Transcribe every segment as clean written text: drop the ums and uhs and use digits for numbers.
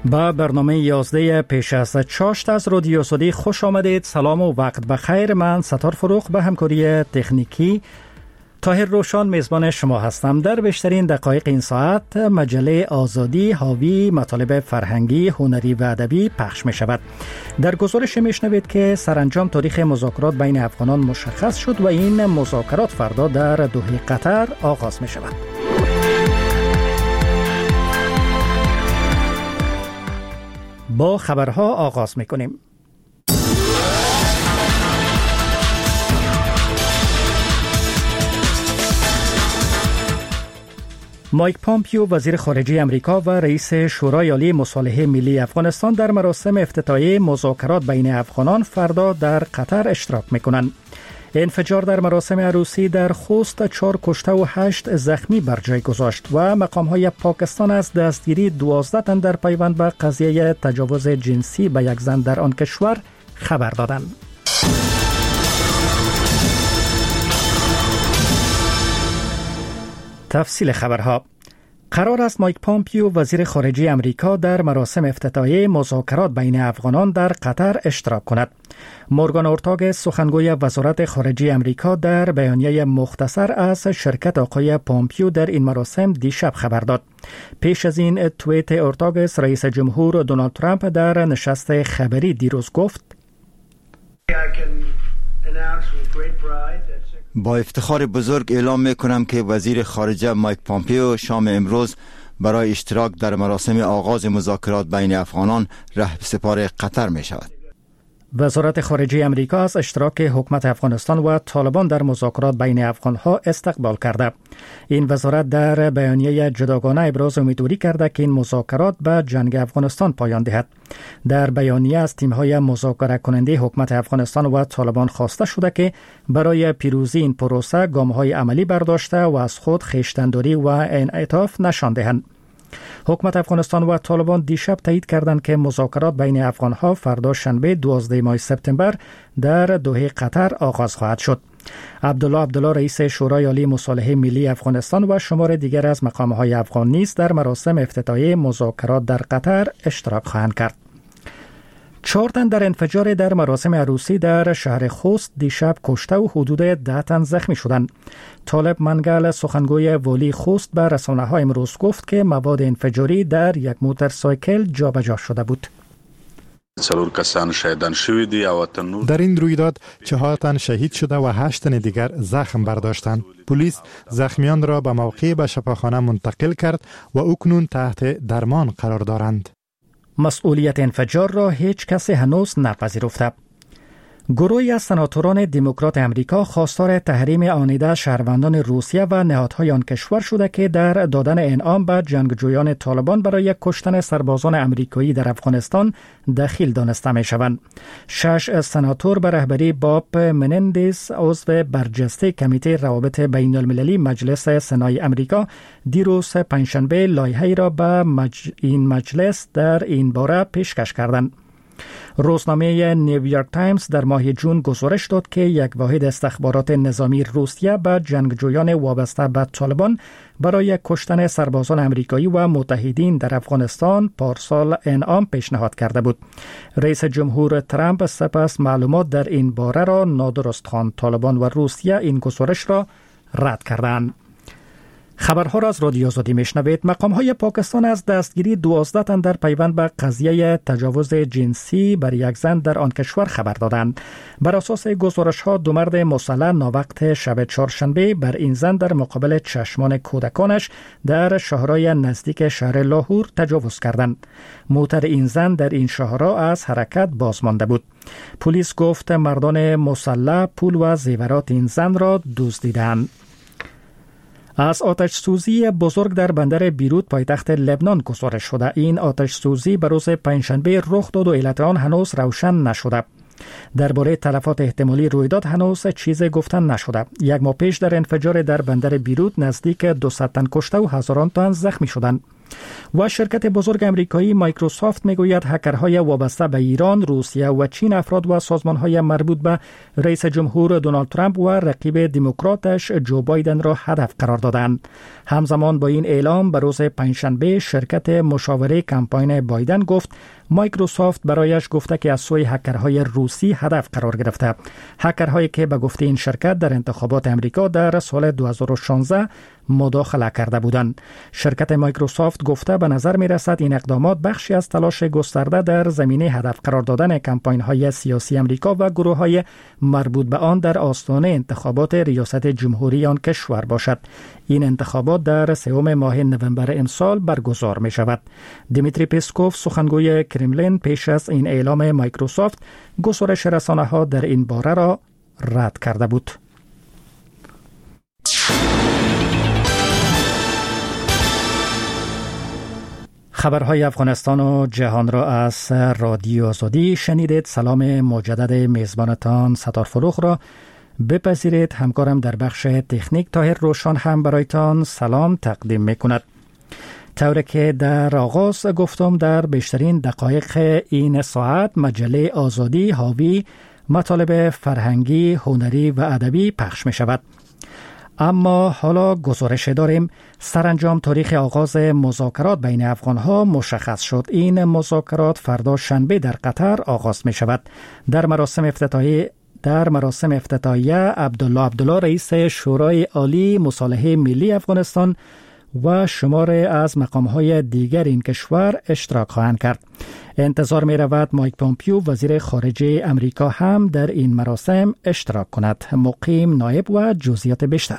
با برنامه 11 پیش از چاشت از رادیو سعودی خوش آمدید. سلام و وقت بخیر. من ستار فروخ به همکاری تکنیکی طاهر روشان میزبان شما هستم. در بیشترین دقایق این ساعت مجله آزادی حاوی مطالب فرهنگی، هنری و ادبی پخش می شود. در گزارش میشنوید که سرانجام تاریخ مذاکرات بین افغانان مشخص شد و این مذاکرات فردا در دوحه قطر آغاز می شود. با خبرها آغاز می کنیم. مایک پامپیو وزیر خارجه امریکا و رئیس شورای عالی مصالحه ملی افغانستان در مراسم افتتاحیه مذاکرات بین افغانان فردا در قطر اشتراک می‌کنند. انفجار در مراسم عروسی در خوست 4 کشته و 8 زخمی بر جای گذاشت و مقام‌های پاکستان از دستگیری 12 تن در پیوند به قضیه تجاوز جنسی به یک زن در آن کشور خبر دادند. تفصیل خبرها. قرار است مایک پامپیو وزیر خارجه امریکا در مراسم افتتاحیه مذاکرات بین افغانان در قطر اشتراک کند. مورگان اورتاگ سخنگوی وزارت خارجه امریکا در بیانیه مختصر از شرکت آقای پامپیو در این مراسم دیشب خبر داد. پیش از این توییت اورتاگس رئیس جمهور دونالد ترامپ در نشست خبری دیروز گفت: با افتخار بزرگ اعلام میکنم که وزیر خارجه مایک پامپیو شام امروز برای اشتراک در مراسم آغاز مذاکرات بین افغانان رهسپار قطر می شود. وزارت خارجه امریکا از اشتراک حکومت افغانستان و طالبان در مذاکرات بین افغانها استقبال کرده. این وزارت در بیانیه جداگانه ابراز امیدواری کرده که این مذاکرات به جنگ افغانستان پایان دهد. در بیانیه از تیم‌های مذاکره کننده حکومت افغانستان و طالبان خواسته شده که برای پیروزی این پروسه گام‌های عملی برداشته و از خود خویشتن‌داری و انعطاف نشان دهند. حکومت افغانستان و طالبان دیشب تایید کردند که مذاکرات بین افغانها فردا شنبه 12 ماه سپتامبر در دوحه قطر آغاز خواهد شد. عبدالله رئیس شورای عالی مصالحه ملی افغانستان و شمار دیگر از مقام‌های افغان نیز در مراسم افتتاحیه مذاکرات در قطر اشتراک خواهند کرد. 4 تن در انفجار در مراسم عروسی در شهر خوست دیشب کشته و حدود 10 تن زخمی شدند. طالب منگل سخنگوی والی خوست به رسانه‌ها امروز گفت که مواد انفجاری در یک موتورسایکل جابجا شده بود. در این رویداد 4 تن شهید شده و 8 تن دیگر زخم برداشتند. پلیس زخمیان را به موقع به شفاخانه منتقل کرد و اکنون تحت درمان قرار دارند. مسئولیت انفجار را هیچ کسی هنوز نپذیرفته. گروهی از سناتوران دموکرات امریکا خواستار تحریم آنیده شهروندان روسیه و نهادهای آن کشور شده که در دادن انعام به جنگجویان طالبان برای کشتن سربازان امریکایی در افغانستان دخیل دانسته می شوند. 6 سناتور به رهبری باب منندز عضو برجسته کمیته روابط بین المللی مجلس سنای امریکا دیروز پنجشنبه لایحه‌ای را به این مجلس در این باره پیشکش کردند. روزنامه نیویورک تایمز در ماه جون گزارش داد که یک واحد استخبارات نظامی روسیه به جنگجویان وابسته به طالبان برای کشتن سربازان امریکایی و متحدین در افغانستان پارسال انعام پیشنهاد کرده بود. رئیس جمهور ترامپ سپس معلومات در این باره را نادرست خواند. طالبان و روسیه این گزارش را رد کردند. خبرها را از رادیو آزادی میشنوید. مقام‌های پاکستان از دستگیری 12 تن در پیوند به قضیه تجاوز جنسی بر یک زن در آن کشور خبر دادند. بر اساس گزارش‌ها 2 مرد مسلح ناوقت شب چهارشنبه بر این زن در مقابل چشمان کودکانش در شهرهای نزدیک شهر لاهور تجاوز کردند. موتر این زن در این شهرها از حرکت باز مانده بود. پلیس گفت مردان مسلح پول و زیورات این زن را دزدیدند. از آتش سوزی بزرگ در بندر بیروت پایتخت لبنان گزارش شده. این آتش سوزی به روز پنجشنبه رخ داد و علت آن هنوز روشن نشده. درباره تلفات احتمالی رویداد هنوز چیزی گفتن نشده. 1 ماه پیش در انفجار در بندر بیروت نزدیک 200 تن کشته و هزاران تن زخمی شدند. و شرکت بزرگ امریکایی مایکروسافت میگوید هکرهای وابسته به ایران، روسیه و چین افراد و سازمانهای مربوط به رئیس جمهور دونالد ترامپ و رقیب دموکراتش جو بایدن را هدف قرار دادند. همزمان با این اعلام به روز پنجشنبه شرکت مشاوره کمپاین بایدن گفت مایکروسافت برایش گفته که از سوی هکرهای روسی هدف قرار گرفته. هکرهایی که به گفته این شرکت در انتخابات امریکا در سال 2016 مداخله کرده بودند. شرکت مایکروسافت گفته به نظر می رسد این اقدامات بخشی از تلاش گسترده در زمینه هدف قرار دادن کمپاین های سیاسی امریکا و گروه های مربوط به آن در آستانه انتخابات ریاست جمهوری آن کشور باشد. این انتخابات در سوم ماه نوامبر امسال برگزار می شود. دیمیتری پسکوف سخنگوی کرملین پیش از این اعلام مایکروسافت گزارش رسانه ها در این باره را رد کرده بود. خبرهای افغانستان و جهان را از رادیو آزادی شنیدید. سلام مجدد میزبانتان ستار فروخ را بپذیرید. همکارم در بخش تکنیک طاهر روشان هم برایتان سلام تقدیم میکند. طوری که در آغاز گفتم در بیشترین دقایق این ساعت مجله آزادی حاوی مطالب فرهنگی، هنری و ادبی پخش می شود. اما حالا گزارش داریم. سرانجام تاریخ آغاز مذاکرات بین افغانها مشخص شد. این مذاکرات فردا شنبه در قطر آغاز می شود. در مراسم افتتاحیه عبدالله رئیس شورای عالی مصالحه ملی افغانستان و شمار از مقامهای دیگر این کشور اشتراک خواهند کرد. انتظار می رود مایک پامپیو وزیر خارجه امریکا هم در این مراسم اشتراک کند. مقیم نایب و جزئیات بیشتر.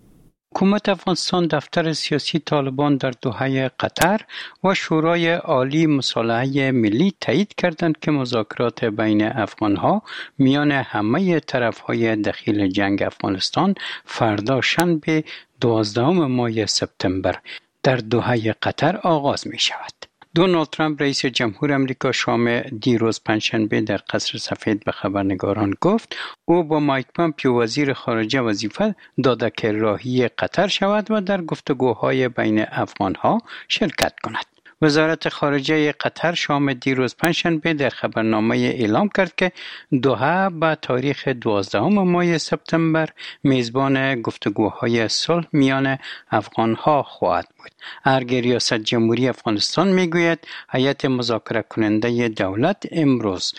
حکومت افغانستان دفتر سیاسی طالبان در دوحه قطر و شورای عالی مصالحه ملی تایید کردند که مذاکرات بین افغانها میان همه طرفهای دخیل جنگ افغانستان فردا شنبه 12 ماه سپتامبر در دوحه قطر آغاز می شود. دونالد ترامپ رئیس جمهور امریکا شام دیروز پنجشنبه در قصر سفید به خبرنگاران گفت او با مایک پامپیو وزیر خارجه وظیفه داده که راهی قطر شود و در گفتگوهای بین افغانها شرکت کند. وزارت خارجه قطر شام دیروز پنجشنبه در خبرنامه اعلام کرد که دوحه به تاریخ 12 ماه سپتامبر میزبان گفتگوهای صلح میان افغانها خواهد بود. ارگ ریاست جمهوری افغانستان میگوید هیئت مذاکره کننده دولت امروز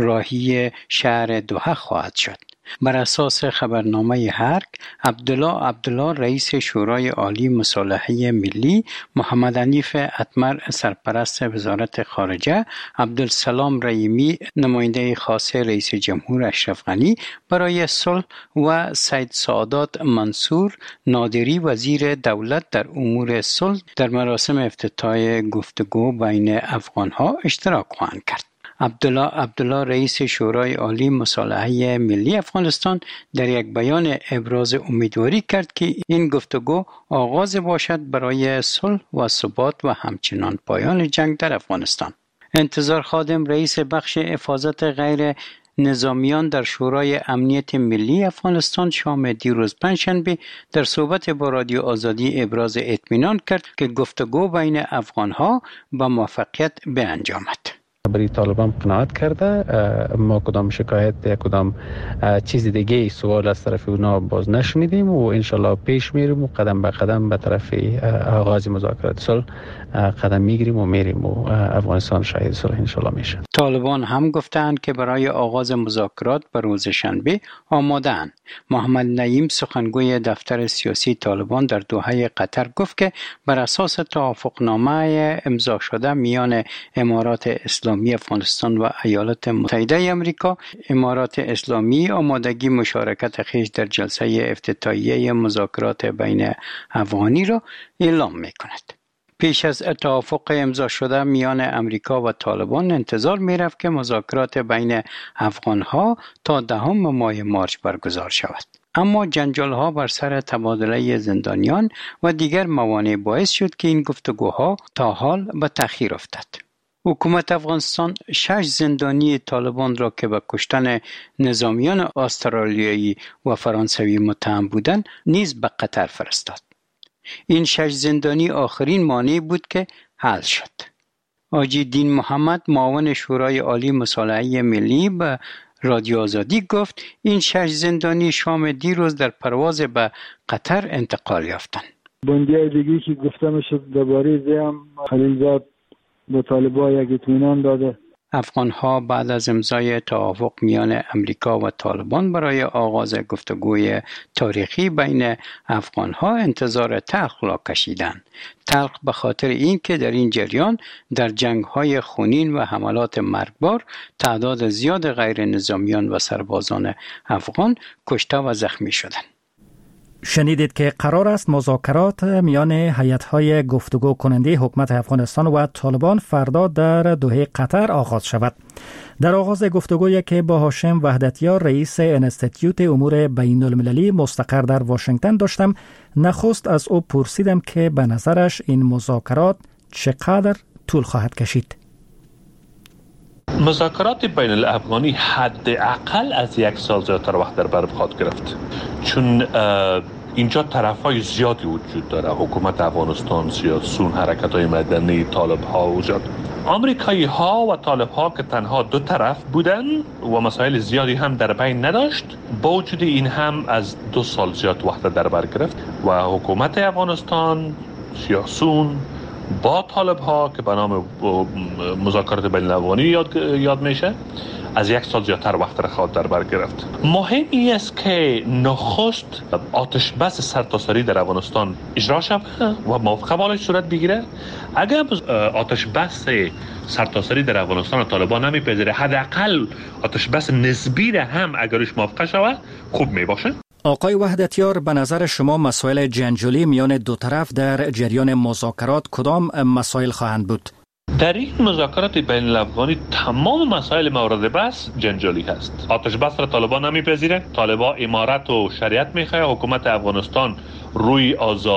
راهی شهر دوحه خواهد شد. بر اساس خبرنامه هرگ، عبدالله رئیس شورای عالی مصالحه ملی، محمد حنیف اتمر سرپرست وزارت خارجه، عبدالسلام رحیمی نماینده خاص رئیس جمهور اشرف غنی برای صلح و سید سعادت منصور نادری وزیر دولت در امور صلح در مراسم افتتاح گفتگو بین افغانها اشتراک خواهند کرد. عبدالله رئیس شورای عالی مصالحه ملی افغانستان در یک بیان ابراز امیدواری کرد که این گفتگو آغاز باشد برای صلح و ثبات و همچنان پایان جنگ در افغانستان. انتظار خادم رئیس بخش حفاظت غیر نظامیان در شورای امنیت ملی افغانستان شام دیروز پنجشنبه در صحبت با رادیو آزادی ابراز اطمینان کرد که گفتگو بین افغانها با موفقیت به انجامد. برای طالبان قناعت کرده، ما کدام شکایت یا کدام چیز دیگه سوال از طرف اونا باز نشنیدیم و انشالله پیش میریم و قدم به قدم به طرف آغاز مذاکرات صلح قدم میگیریم و میریم و افغانستان شاهد صلح انشالله میشه. طالبان هم گفتند که برای آغاز مذاکرات به روز شنبه آماده‌اند. محمد نعیم سخنگوی دفتر سیاسی طالبان در دوحه قطر گفت که بر اساس توافقنامه امضا شده میان امارات اسلامی افغانستان و ایالات متحده آمریکا، امارات اسلامی آمادگی مشارکت خویش در جلسه افتتاحیه مذاکرات بین افغانی را اعلام می‌کند. پیش از توافق امضا شده میان امریکا و طالبان انتظار می‌رفت که مذاکرات بین افغان‌ها تا 10 ماه مارس برگزار شود. اما جنجال‌ها بر سر تبادله زندانیان و دیگر موانع باعث شد که این گفتگوها تا حال به تأخیر افتاد. حکومت افغانستان 6 زندانی طالبان را که به کشتن نظامیان استرالیایی و فرانسوی متهم بودند نیز به قطر فرستاد. این 6 زندانی آخرین مانع بود که حل شد. حاجی دین محمد معاون شورای عالی مصالحه ملی به رادیو آزادی گفت این 6 زندانی شام دیروز در پرواز به قطر انتقال یافتند. بندیای دیگی که گفته میشد درباره زم خلیلزاد به طالبان یک اطمینان داده. افغان‌ها بعد از امضای توافق میان امریکا و طالبان برای آغاز گفتگوی تاریخی بین افغان‌ها انتظار تلخ را کشیدند. تلخ به خاطر اینکه در این جریان در جنگ‌های خونین و حملات مرگبار تعداد زیاد غیر نظامیان و سربازان افغان کشته و زخمی شدند. شنیدید که قرار است مذاکرات میان هیئت‌های گفتگو کننده حکومت افغانستان و طالبان فردا در دوحه قطر آغاز شود. در آغاز گفتگویی که با هاشم وحدتیار رئیس انستیتیوت امور بین المللی مستقر در واشنگتن داشتم، نخست از او پرسیدم که به نظرش این مذاکرات چقدر طول خواهد کشید. مذاکرات بین الافغانی حداقل از 1 سال زیادتر وقت در بر خواهد گرفت، چون اینجا طرفای زیادی وجود داره. حکومت افغانستان، سیاسیون، حرکت‌های مدنی، طالب‌ها وجود. آمریکایی‌ها و طالب‌ها که تنها دو طرف بودن و مسائل زیادی هم در بین نداشت، با وجود این هم از 2 سال زیاد وقت در بر گرفت و حکومت افغانستان، سیاسیون با طالب‌ها که به نام مذاکرات بین الافغانی یاد میشه، از 1 سال زیادتر وقت را خواهد در بر گرفت. مهم این است که نخست آتش بس سرتاسری در افغانستان اجرا شود و موافقه بالای صورت بگیره. اگر آتش بس سرتاسری در افغانستان و طالبان نمیپذیره، حداقل آتش بس نسبی را هم اگرش موافقه شود خوب میباشه. آقای وحدتیار، به نظر شما مسائل جنجالی میان دو طرف در جریان مذاکرات کدام مسائل خواهند بود؟ در این مذاکرات بین الافغانی تمام مسائل مورد بحث جنجالی هست. آتش بس را طالبان نمیپذیره، طالبان امارت و شریعت میخواه، حکومت افغانستان روی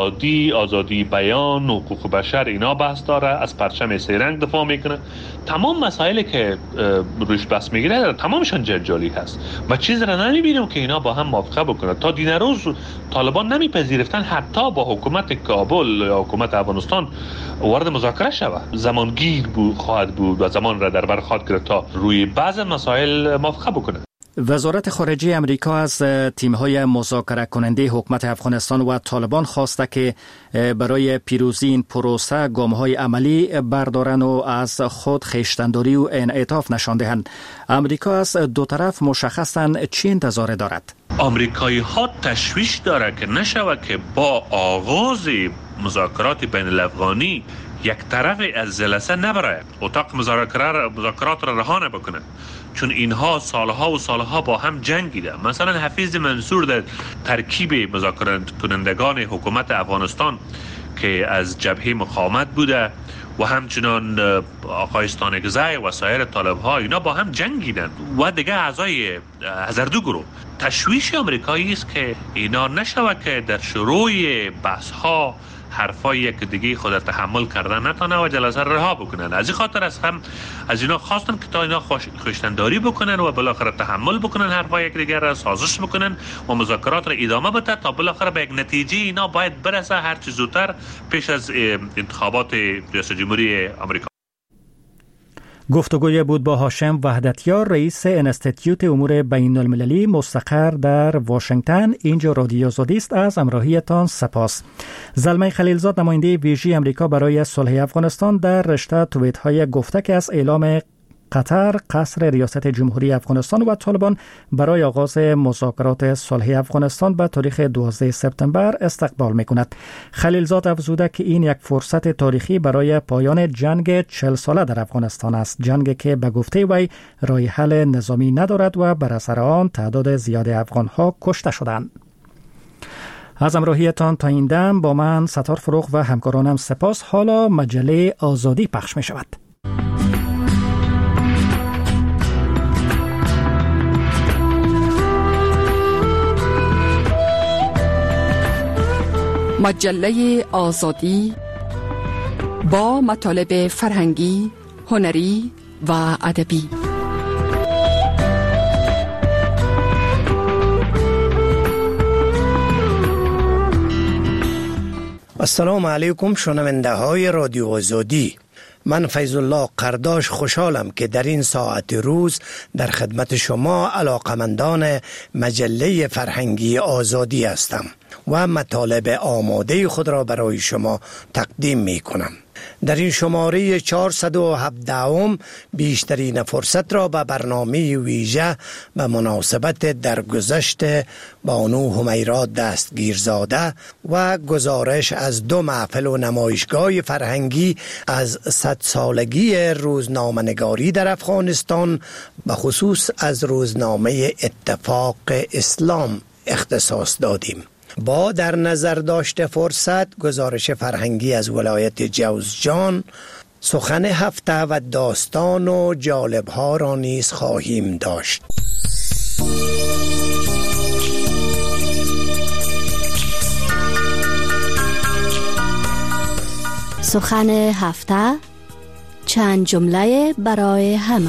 آزادی بیان، حقوق بشر اینا بحث داره، از پرچم سه رنگ دفاع میکنه. تمام مسائلی که روش بحث میگیره تمامشان جنجالی هست و چیز را نمیبینیم که اینا با هم موافقه بکنه. تا دین روز طالبان نمیپذیرفتن حتی با حکومت کابل یا حکومت افغانستان وارد مذاکره شود. زمانگیر خواهد بود و زمان را در بر خواهد گرفت تا روی بعض مسائل موافقه بکنه. وزارت خارجه امریکا از تیم‌های مذاکره کننده حکومت افغانستان و طالبان خواسته که برای پیروزی این پروسه گام‌های عملی بردارن و از خود خویشتن‌داری و انعطاف نشان دهند. امریکا از دو طرف مشخصاً چی انتظار دارد؟ آمریکایی‌ها تشویش داره که نشود که با آغاز مذاکرات بین الافغانی یک طرف از جلسه نبره، اتاق مذاکرات را رها نکنه، چون اینها سالها و سالها با هم جنگیده. مثلا حفیظ منصور در ترکیب مذاکره کنندگان حکومت افغانستان که از جبهه مقاومت بوده و همچنان آقای استانکزی و سایر طالب‌ها اینا با هم جنگیدن و دیگه اعضای هزاردو گروه. تشویش آمریکایی است که اینا نشود که در شروع بحث‌ها حرفایی که دیگه خود تحمل کردن نتونه و جلسه رها بکنن. از این خاطر از اینا خواستن که تا اینا خوشتنداری بکنن و بالاخره تحمل بکنن حرفای یک دیگر را سازش بکنن و مذاکرات را ادامه بده تا بالاخره به یک نتیجه اینا باید برسه هر چه زودتر پیش از انتخابات ریاست جمهوری آمریکا. گفتگوی بود با هاشم وحدتیار رئیس انستیتیوت امور بین المللی مستقر در واشنگتن. اینجا رادیو آزادی است. از همراهیتان سپاس. زلمه خلیلزاد نماینده ویژه امریکا برای صلح افغانستان در رشته توییت‌های گفته که از اعلام قطر قصر ریاست جمهوری افغانستان و طالبان برای آغاز مذاکرات صلح افغانستان به تاریخ 12 سپتامبر استقبال می‌کند. خلیلزاد افزوده که این یک فرصت تاریخی برای پایان جنگ 40 ساله در افغانستان است، جنگی که به گفته وی راه حل نظامی ندارد و بر اثر آن تعداد زیاد افغان‌ها کشته شدند. از همراهیتان تا این دم با من ستار فروغ و همکارانم سپاس. حالا مجله آزادی پخش می‌شود. مجله آزادی با مطالب فرهنگی، هنری و ادبی. السلام علیکم شنونده های رادیو آزادی. من فیض الله قرداش خوشحالم که در این ساعت روز در خدمت شما علاقمندان مجله فرهنگی آزادی هستم و مطالب آماده خود را برای شما تقدیم می کنم. در این شماره 417 بیشترین فرصت را به برنامه ویژه به مناسبت درگذشت بانو همیرا دستگیرزاده و گزارش از 2 محفل و نمایشگاه فرهنگی از 100 سالگی روزنامه‌نگاری در افغانستان به خصوص از روزنامه اتفاق اسلام اختصاص دادیم. با در نظر داشت فرصت گزارش فرهنگی از ولایت جوزجان، سخن هفته و داستان و جالب‌ها را نیز خواهیم داشت. سخن هفته، چند جمله برای همه.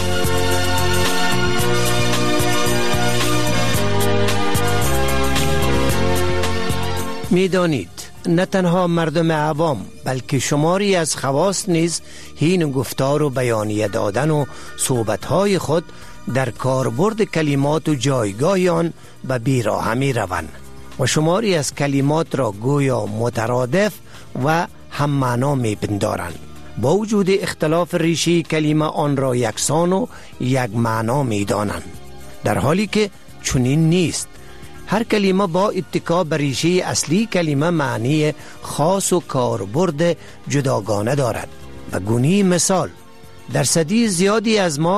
می‌دانید نه تنها مردم عوام بلکه شماری از خواص نیز هین گفتار و بیانیه دادن و صحبت‌های خود در کاربرد کلمات و جایگاه آن به بیراهه می‌روند و شماری از کلمات را گویا مترادف و هم معنا می‌پندارند. با وجود اختلاف ریشه کلمه آن را یکسان و یک معنا می‌دانند، در حالی که چنین نیست. هر کلمه با اتکا بر ریشه اصلی کلمه معنی خاص و کاربرد جداگانه دارد. و گونی مثال، درصدی زیادی از ما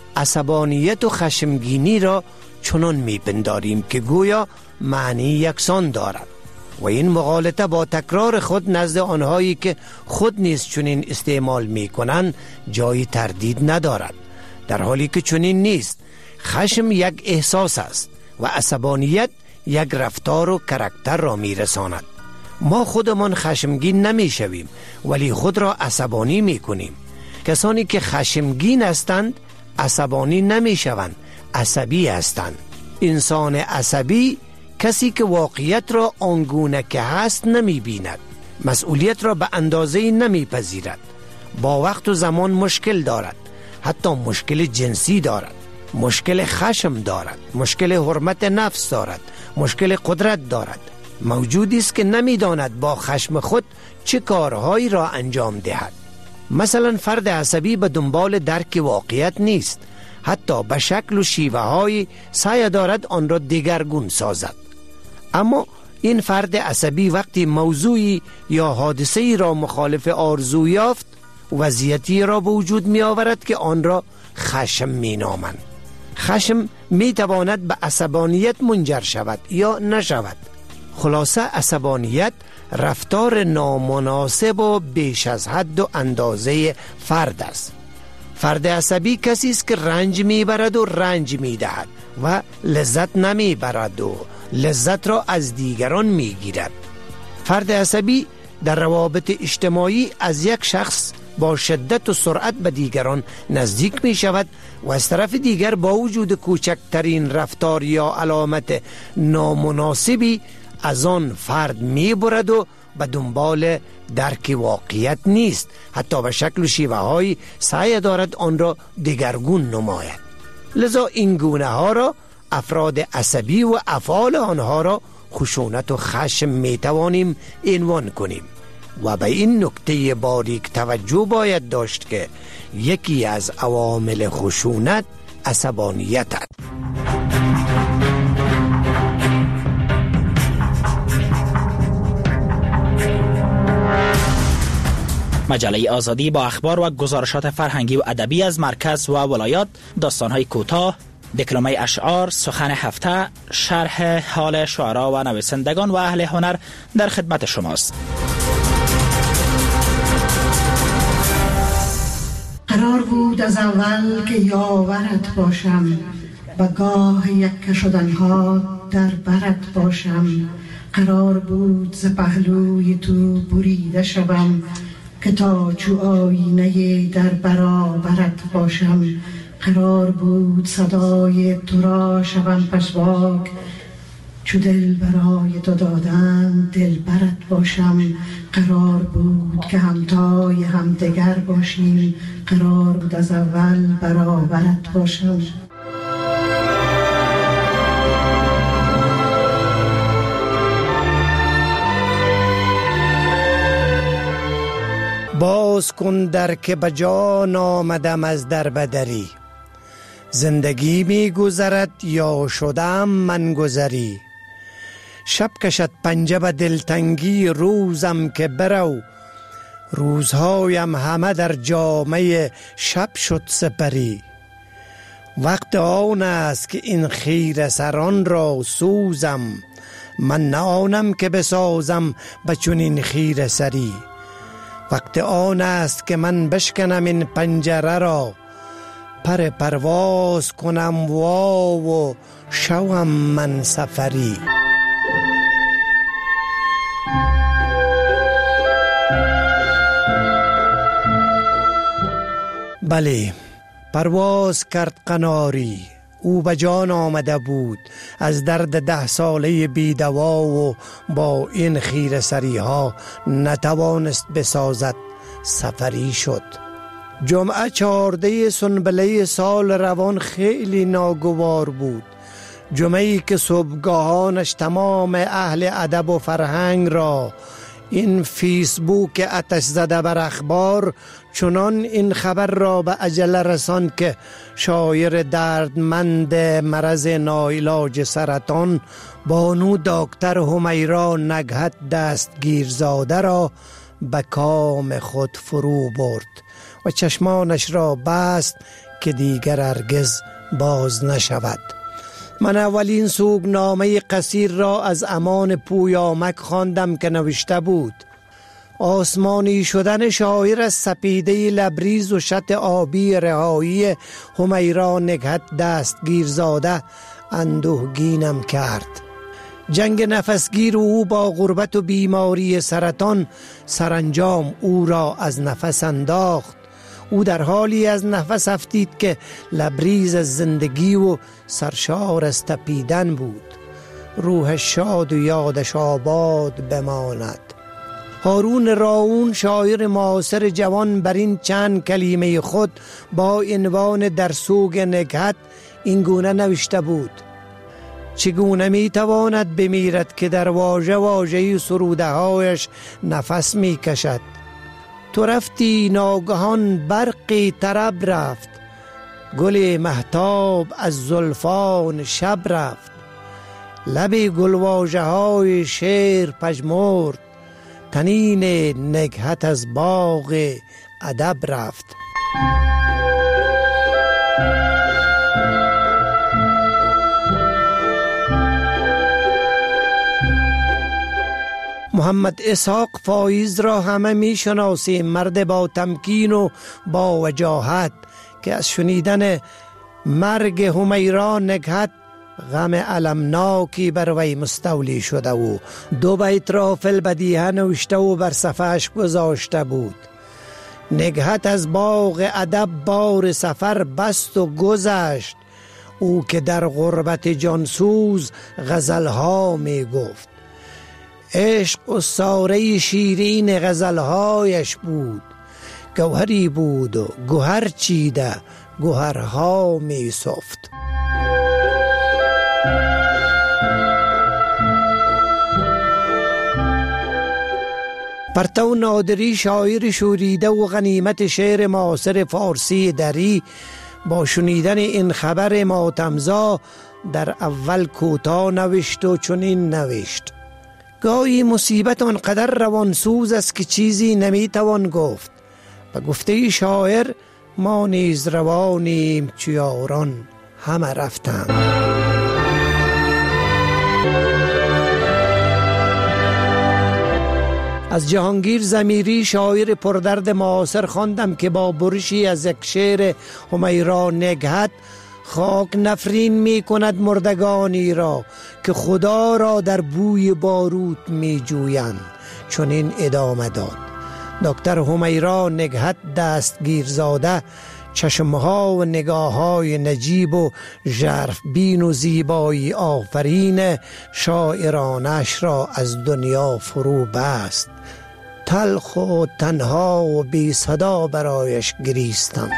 عصبانیت و خشمگینی را چنان میپنداریم که گویا معنی یکسان دارد و این مغالطه با تکرار خود نزد آنهایی که خود نیز چنین استعمال میکنند جای تردید ندارد، در حالی که چنین نیست. خشم یک احساس است و عصبانیت یک رفتار و کاراکتر را میرساند. ما خودمان خشمگین نمیشویم ولی خود را عصبانی میکنیم. کسانی که خشمگین هستند عصبانی نمیشوند، عصبی هستند. انسان عصبی کسی که واقعیت را آنگونه که هست نمیبیند، مسئولیت را به اندازه نمیپذیرد، با وقت و زمان مشکل دارد، حتی مشکل جنسی دارد، مشکل خشم دارد، مشکل حرمت نفس دارد، مشکل قدرت دارد. موجودی است که نمیداند با خشم خود چه کارهایی را انجام دهد. مثلا فرد عصبی به دنبال درک واقعیت نیست، حتی به شکل و شیوه های سعی دارد آن را دگرگون سازد. اما این فرد عصبی وقتی موضوعی یا حادثه‌ای را مخالف آرزو یافت، وضعیتی را به وجود می آورد که آن را خشم می نامند. خشم می تواند به عصبانیت منجر شود یا نشود. خلاصه عصبانیت رفتار نامناسب و بیش از حد و اندازه فرد است. فرد عصبی کسی است که رنج می برد و رنج می دهد و لذت نمی برد و لذت را از دیگران می گیرد. فرد عصبی در روابط اجتماعی از یک شخص با شدت و سرعت به دیگران نزدیک می شود و از طرف دیگر با وجود کوچکترین رفتار یا علامت نامناسبی از آن فرد می برد و به دنبال درک واقعیت نیست، حتی به شکل و شیوه های سعی دارد آن را دگرگون نماید. لذا این گونه ها را افراد عصبی و افعال آنها را خشونت و خشم می توانیم عنوان کنیم و به این نکته باریک توجه باید داشت که یکی از عوامل خشونت عصبانیت است. مجله آزادی با اخبار و گزارشات فرهنگی و ادبی از مرکز و ولایات، داستان‌های کوتاه، دکلمه اشعار، سخن هفته، شرح حال شعرا و نویسندگان و اهل هنر در خدمت شماست. قرار بود از اول که یاورت باشم، و گاه یک شدنها در برت باشم. قرار بود ز پهلوی تو بریده شوم، که تا چو آینه در برابرت باشم. قرار بود صدای تو را شوم پشواک، چو دل برای تو دادم دل برت باشم. قرار بود که همتای همدیگر باشیم، قرار بود از اول برابرت باشم. باز کن در که بجان آمدم از در بدری. زندگی می گذرد یا شدم من گذری. شب کشد پنجه به دلتنگی روزم که برو. روزهایم همه در جامه شب شد سپری. وقت آن است که این خیره سران را سوزم. من نه آنم که بسازم به چنین خیره سری. وقت آن است که من بشکنم این پنجره را. پرواز کنم و شوم من سفری. بله، پرواز کرد قناری. او به جان آمده بود از درد 10 ساله بیدوا و با این خیره سری ها نتوانست بسازد. سفری شد. جمعه 14 سنبله سال روان خیلی ناگوار بود. جمعه‌ای که صبحگاهانش تمام اهل ادب و فرهنگ را این فیسبوک آتش زده بر اخبار چنان این خبر را به عجله رساند که شاعر دردمند مرض ناعلاج سرطان بانو دکتر همیرا نگهت دستگیرزاده را به کام خود فرو برد و چشمانش را بست که دیگر هرگز باز نشود. من اولین سوگنامه قصیر را از امان پویامک خواندم که نوشته بود: آسمانی شدن شاعر از سپیده لبریز و شط آبی رهایی همیرا نگهت دستگیرزاده اندوهگینم کرد. جنگ نفسگیر او با غربت و بیماری سرطان سرانجام او را از نفس انداخت. او در حالی از نفس افتید که لبریز از زندگی و سرشار از تپیدن بود. روح شاد و یادش آباد بماند. هارون راون شاعر معاصر جوان بر این چند کلمه خود با عنوان در سوگ نگهت این گونه نوشته بود: چگونه می تواند بمیرد که در واژه واژه سروده هایش نفس می کشد. تو رفتی ناگهان برقی طرب رفت، گل مهتاب از زلفان شب رفت. لب گلواژه های شعر پژمرد، تنین نگهت از باغ ادب رفت. محمد اسحاق فایز را همه می شناسیم. مرد با تمکین و با وجاهت که از شنیدن مرگ همیرا نگهت غم المناکی بر وی مستولی شده و 2 بیت را فی البدیهه نوشته و بر صفحه‌اش گذاشته بود: نگهت از باغ ادب بار سفر بست و گذشت، او که در غربت جانسوز غزلها می گفت. عشق استاره شیرین غزلهایش بود، گوهری بود و گوهر چیده گوهرها می سفت. پرتو نادری شاعر شوریده و غنیمت شعر معاصر فارسی دری با شنیدن این خبر ماتمزا در اول کوتاه نوشت و چنین نوشت: گاهی مصیبت آنقدر روانسوز است که چیزی نمیتوان گفت. و گفته شاعر: ما نیز روانیم چو یاران همه رفتند. از جهانگیر ضمیری شاعر پردرد معاصر خواندم که با برشی از یک شعر همیرا نگهت خاک نفرین می کند مردگانی را که خدا را در بوی باروت می جویند. چون این ادامه داد: دکتر همیرا نگهت دستگیرزاده چشمها و نگاههای نجیب و ژرف بین و زیبایی آفرین شاعرانش را از دنیا فرو بست. تلخ و تنها و بی صدا برایش گریستم.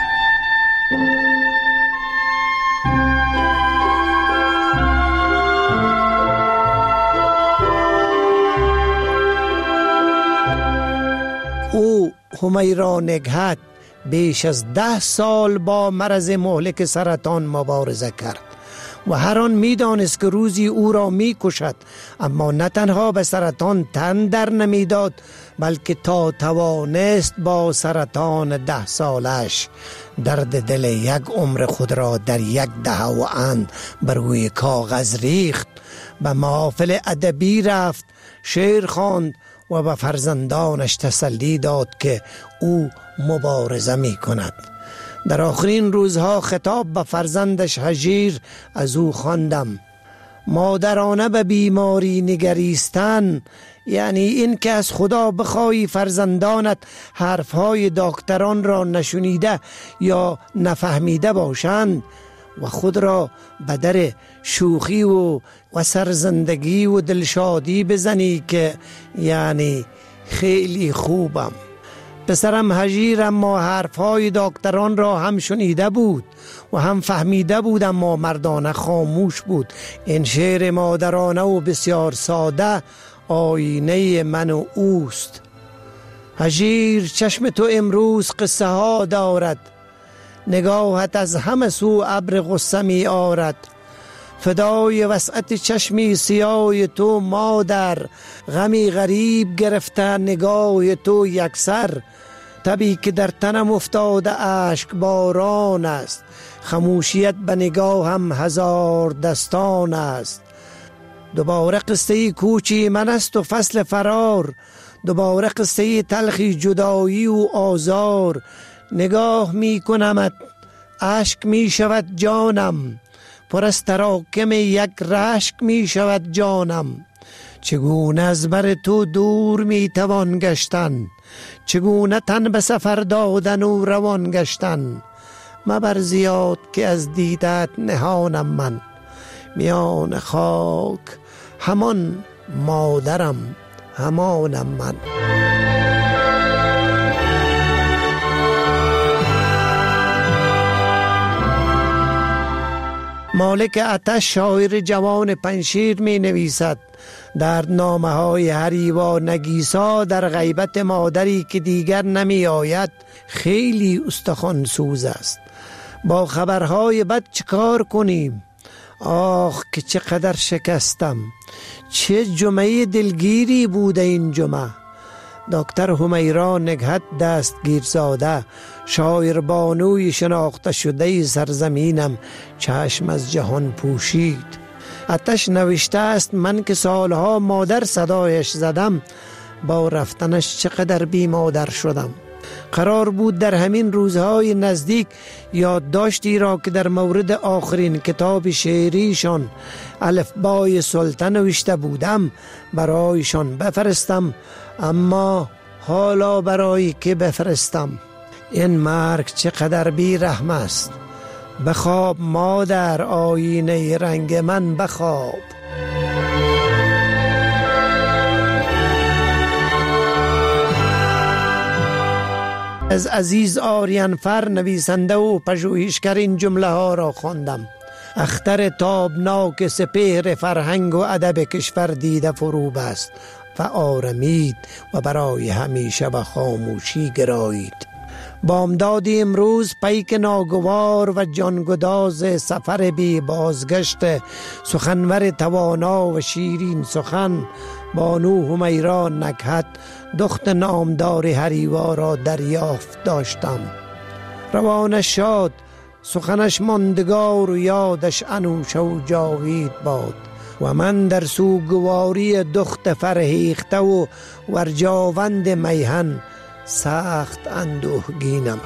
او همیرا نگهت بیش از 10 سال با مرض مهلک سرطان مبارزه کرد و هر آن می دانست که روزی او را می کشد، اما نه تنها به سرطان تن در نمی داد بلکه تا توانست با سرطان 10 سالش درد دل یک عمر خود را در 1 دهه و اند بر روی کاغذ ریخت. به محافل ادبی رفت، شعر خواند و به فرزندانش تسلی داد که او مبارزه می کند. در آخرین روزها خطاب به فرزندش هجیر از او خواندم: مادرانه به بیماری نگریستن یعنی این که از خدا بخواهی فرزندانت حرفهای دکتران را نشنیده یا نفهمیده باشند و خود را به در شوخی و سرزندگی و دلشادی بزنی که یعنی خیلی خوبم. پسرم هجیر اما حرفهای دکتران را هم شنیده بود و هم فهمیده بود، اما مردانه خاموش بود. این شعر مادرانه و بسیار ساده آینه من و اوست. هجیر، چشم تو امروز قصه ها دارد، نگاهت از همه سو ابر غصه می آرد. فدای وسعت چشمی سیاه تو مادر، غمی غریب گرفته نگاه تو یکسر. تبی که در تنم افتاده اشک باران است، خموشیت به نگاه هم 1000 دستان است. دوباره قصه کوچی من است و فصل فرار، دوباره قصه تلخی جدایی و آزار. نگاه می کنمت اشک می شود جانم، پر از تراکم یک رشک می شود جانم. چگونه از بر تو دور می توان گشتن، چگونه تن به سفر دادن و روان گشتن. مبر زیاد که از دیدت نهانم من، میان خاک همان مادرم همانم من. مالک آتش، شاعر جوان پنشیر می نویسد در نامه های هریوا نگیسا در غیبت مادری که دیگر نمی آید خیلی استخوان سوز است. با خبرهای بد چکار کنیم؟ آخ که چقدر شکستم، چه جمعه دلگیری بوده این جمعه. دکتر همیرا نگهت دستگیرزاده، شاعر بانوی شناخته شده سرزمینم، چشم از جهان پوشید. آتش نوشته است من که سالها مادر صدایش زدم، با رفتنش چقدر بی مادر شدم. قرار بود در همین روزهای نزدیک یادداشتی را که در مورد آخرین کتاب شعریشان الفبای سلطان نوشته بودم برایشان بفرستم، اما حالا برای که بفرستم؟ این مرگ چقدر بی رحم است. بخواب مادر، آینه رنگ من بخواب. از عزیز آریانفر، نویسنده و پژوهشگر، این جمله ها را خواندم: اختر تابناک سپهر فرهنگ و ادب کشور دیده فرو بست و آرمید و برای همیشه به خاموشی گرایید. بامداد امروز پیک ناگوار و جانگداز سفر بی بازگشت سخنور توانا و شیرین سخن بانو همیرا نکهت، دخت نامدار هریوا را دریافت داشتم. روانش شاد، سخنش ماندگار و یادش انوشه و جاوید باد. و من در سوگواری دخت فرهیخته و ورجاوند میهن سخت اندوهگینم.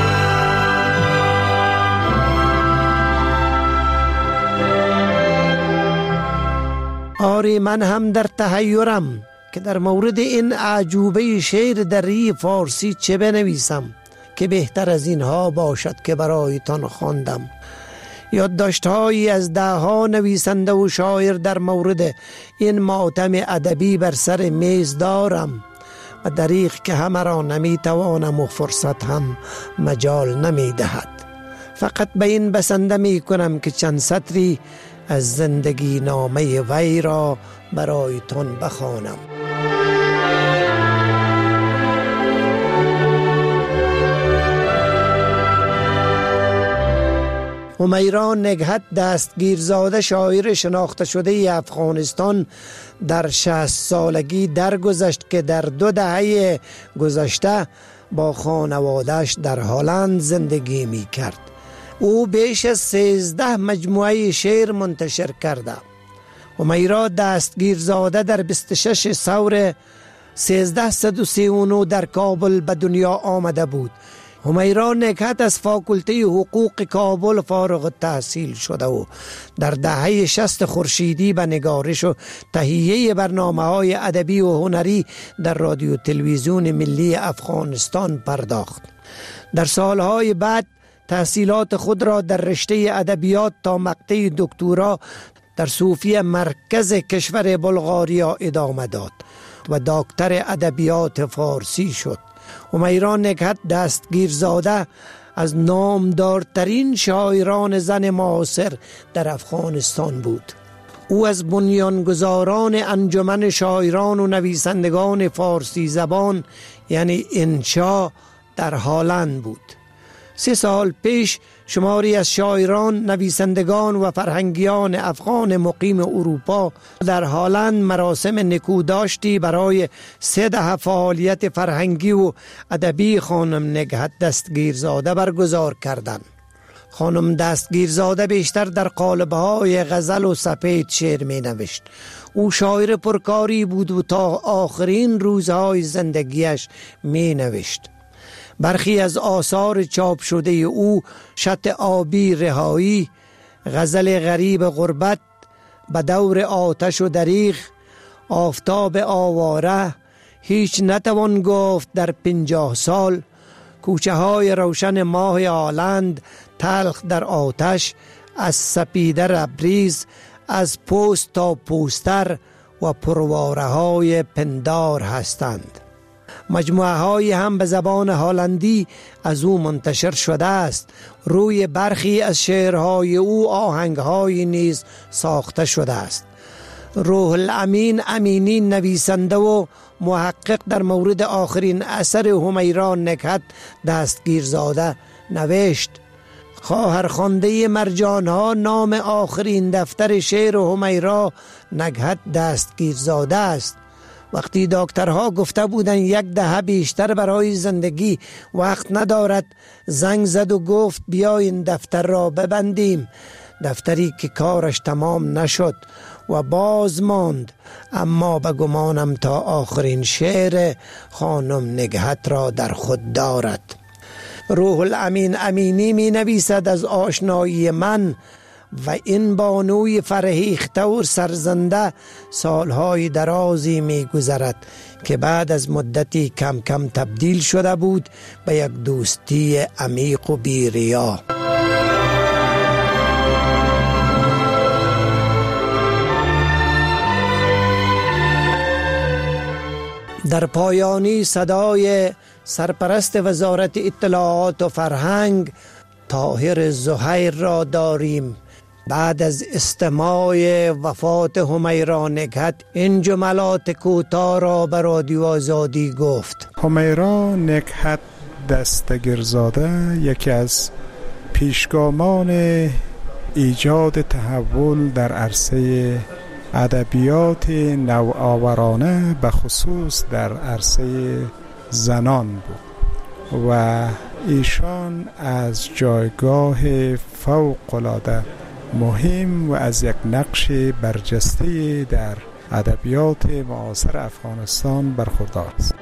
آری من هم در تحیرم که در مورد این عجوبه شعر دری فارسی چه بنویسم که بهتر از اینها باشد که برایتان خواندم. یادداشت‌هایی از ده‌ها نویسنده و شاعر در مورد این ماتم ادبی بر سر میز دارم و دریغ که همه را نمیتوانم و فرصت هم مجال نمیدهد. فقط به این بسنده می کنم که چند سطری از زندگی نامه وی را برایتان بخوانم. همیرا نگهت دستگیرزاده شاعر شناخته شده افغانستان در 60 سالگی درگذشت که در 2 دهه گذشته با خانواده‌اش در هلند زندگی می کرد. او بیش از 13 مجموعه شعر منتشر کرده. همیرا دستگیرزاده در 26 ثور 1339 در کابل به دنیا آمده بود. همیرا نگهت از فاکولته حقوق کابل فارغ التحصیل شده و در دهه 60 خورشیدی به نگارش و تهیه برنامه‌های ادبی و هنری در رادیو تلویزیون ملی افغانستان پرداخت. در سالهای بعد تحصیلات خود را در رشته ادبیات تا مقطع دکترا در صوفیه مرکز کشور بلغاریا ادامه داد و دکتر ادبیات فارسی شد. همیرا نگهت دستگیرزاده از نامدارترین شاعران زن معاصر در افغانستان بود. او از بنیانگذاران انجمن شاعران و نویسندگان فارسی زبان یعنی انشا در هلند بود. 3 سال پیش شماری از شاعران، نویسندگان و فرهنگیان افغان مقیم اروپا در هلند مراسم نکوداشتی برای 3 دهه فعالیت فرهنگی و ادبی خانم نگهت دستگیرزاده برگزار کردند. خانم دستگیرزاده بیشتر در قالب‌های غزل و سپید شعر می نوشت. او شاعر پرکاری بود و تا آخرین روزهای زندگیش می نوشت. برخی از آثار چاپ شده او شط آبی رهایی، غزل غریب غربت، به دور آتش و دریغ، آفتاب آواره، هیچ نتوان گفت در 50 سال، کوچه های روشن ماه هلند، تلخ در آتش، از سپیده لبریز، از پوست تا پوستر و پرواره های پندار هستند. مجموعه های هم به زبان هلندی از او منتشر شده است. روی برخی از شعرهای او آهنگهای نیز ساخته شده است. روح الامین امینی نویسنده و محقق در مورد آخرین اثر همیرا نگهت دستگیرزاده نوشت: خواهرخوانده مرجانها نام آخرین دفتر شعر همیرا نگهت دستگیرزاده است. وقتی دکترها گفته بودند 1 دهه بیشتر برای زندگی وقت ندارد، زنگ زد و گفت بیاین دفتر را ببندیم. دفتری که کارش تمام نشد و باز ماند، اما به گمانم تا آخرین شعر خانم نگهت را در خود دارد. روح الامین امینی می نویسد: از آشنایی من و این بانوی فرهیخته و سرزنده سالهای درازی می گذرد که بعد از مدتی کم کم تبدیل شده بود به یک دوستی عمیق و بی‌ریا. در پایانی صدای سرپرست وزارت اطلاعات و فرهنگ طاهر زهیر را داریم. بعد از استماع وفات همیرا نگهت این جملات کوتاه را به رادیو آزادی گفت: همیرا نگهت دستگیرزاده یکی از پیشگامان ایجاد تحول در عرصه ادبیات نوآورانه به خصوص در عرصه زنان بود و ایشان از جایگاه فوق‌العاده مهم و از یک نقش برجسته در ادبیات معاصر افغانستان برخوردار است.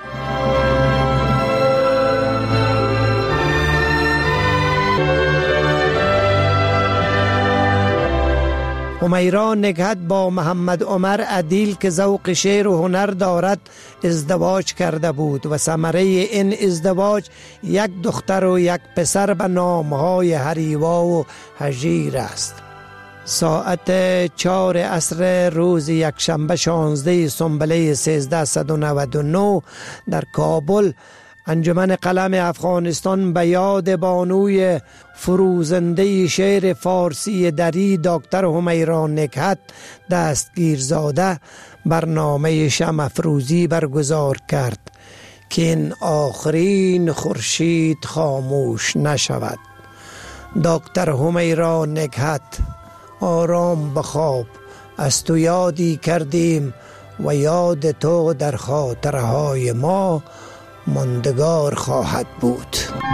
همیرا نکهت با محمد عمر عدیل که ذوق شعر و هنر دارد ازدواج کرده بود و ثمره این ازدواج یک دختر و یک پسر به نامهای هریوا و هجیر است. ساعت 4 عصر روز یکشنبه 16 سنبله 1399 در کابل انجمن قلم افغانستان به یاد بانوی فروزنده شعر فارسی دری دکتر همیرا نکهت دستگیرزاده برنامه شمع افروزی برگزار کرد که این آخرین خورشید خاموش نشود. دکتر همیرا نکهت آرام بخواب، از تو یادی کردیم و یاد تو در خاطرهای ما ماندگار خواهد بود.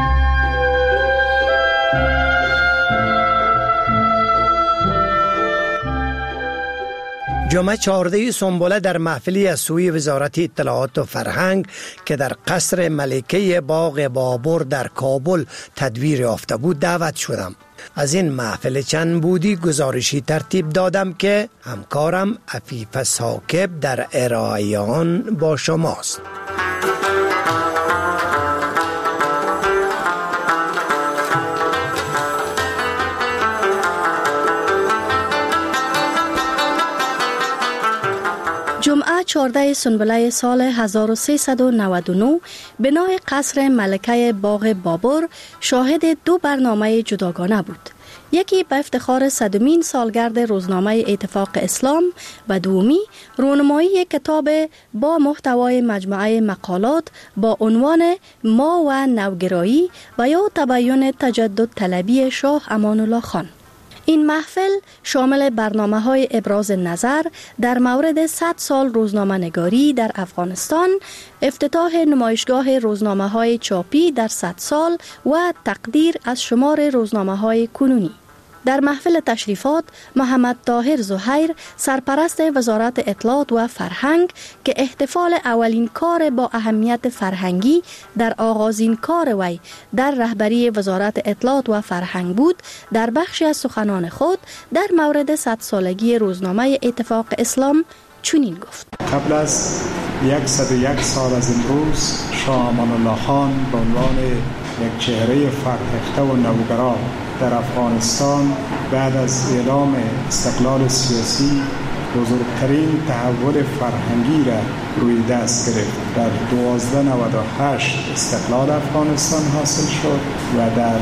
جمعه 14 سنبله در محفلی از سوی وزارت اطلاعات و فرهنگ که در قصر ملکه باغ بابر در کابل تدبیر یافته بود دعوت شدم. از این محفل چند بودی گزارشی ترتیب دادم که همکارم عفیف ثاقب در ارائه آن با شماست. جمعه 14 سنبله سال 1399 بنای قصر ملکه باغ بابر شاهد 2 برنامه جداگانه بود. یکی به افتخار 100مین سالگرد روزنامه اتفاق اسلام و دومی رونمایی کتاب با محتوای مجموعه مقالات با عنوان ما و نوگرایی و یا تبیین تجدد طلبی شاه امان الله خان. این محفل شامل برنامه‌های ابراز نظر در مورد 100 سال روزنامه نگاری در افغانستان، افتتاح نمایشگاه روزنامه‌های چاپی در 100 سال و تقدیر از شمار روزنامه‌های کنونی. در محفل تشریفات محمد طاهر زهیر سرپرست وزارت اطلاعات و فرهنگ که احتفال اولین کار با اهمیت فرهنگی در آغازین کار وی در رهبری وزارت اطلاعات و فرهنگ بود، در بخشی از سخنان خود در مورد 100 سالگی روزنامه اتفاق اسلام چنین گفت: قبل از 101 سال از امروز شاه امان الله خان به عنوان یک چهره فرهیخته و نوگرا در افغانستان بعد از اعلام استقلال سیاسی بزرگترین تحول فرهنگی را روی دست گرفت. در 1298 استقلال افغانستان حاصل شد و در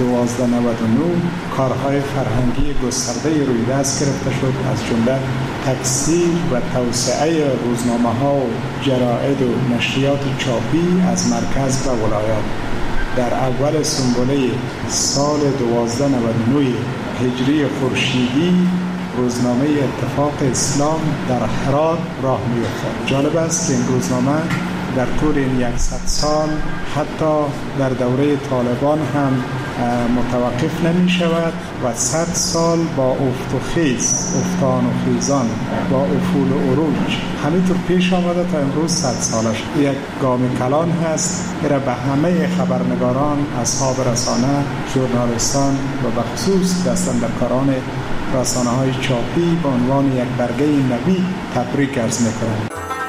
1299 کارهای فرهنگی گسترده روی دست گرفته شد، از جمله تکثیر و توسعه روزنامه‌ها و جراید و نشریات چاپی از مرکز و ولایات. در اول سنبله سال 1299 هجری خورشیدی روزنامه اتفاق اسلام در هرات راه می‌افتاد. جالب است که این روزنامه در طول این 100 سال حتی در دوره طالبان هم متوقف نمی شود و 100 سال با افت و خیز، افتان و خیزان، با افول و عروج همینطور پیش آمده تا امروز 100 سالش. یک گام کلان هست که به همه خبرنگاران، اصحاب رسانه، ژورنالیستان و به خصوص دستاندرکاران رسانه‌های چاپی به عنوان یک برگه نوی تبریک عرض می‌کنم.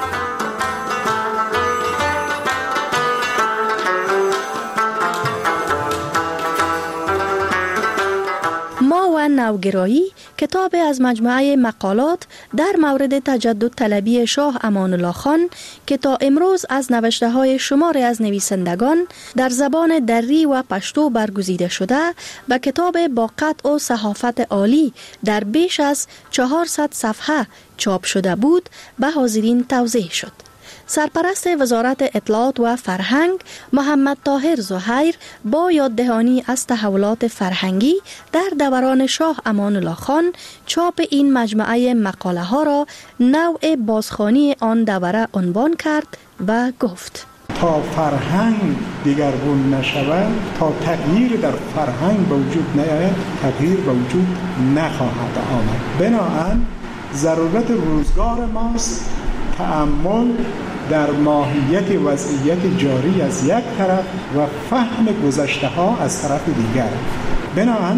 نوگرایی کتاب از مجموعه مقالات در مورد تجدد طلبی شاه امان الله خان که تا امروز از نوشته های شماری از نویسندگان در زبان دری و پشتو برگزیده شده به کتاب با قطع و صحافت عالی در بیش از 400 صفحه چاپ شده بود به حاضرین توضیح شد. سرپرست وزارت اطلاعات و فرهنگ محمد طاهر زهیر با یاددهانی از تحولات فرهنگی در دوران شاه امان الله خان چاپ این مجموعه مقاله ها را نوع بازخوانی آن دوره عنوان کرد و گفت: تا فرهنگ دیگرگون نشود، تا تغییر در فرهنگ به وجود نیاید، تغییر به وجود نخواهد آمد. بنابراین ضرورت روزگار ماست تأمل در ماهیت وضعیت جاری از یک طرف و فهم گذشته ها از طرف دیگر. بنابراین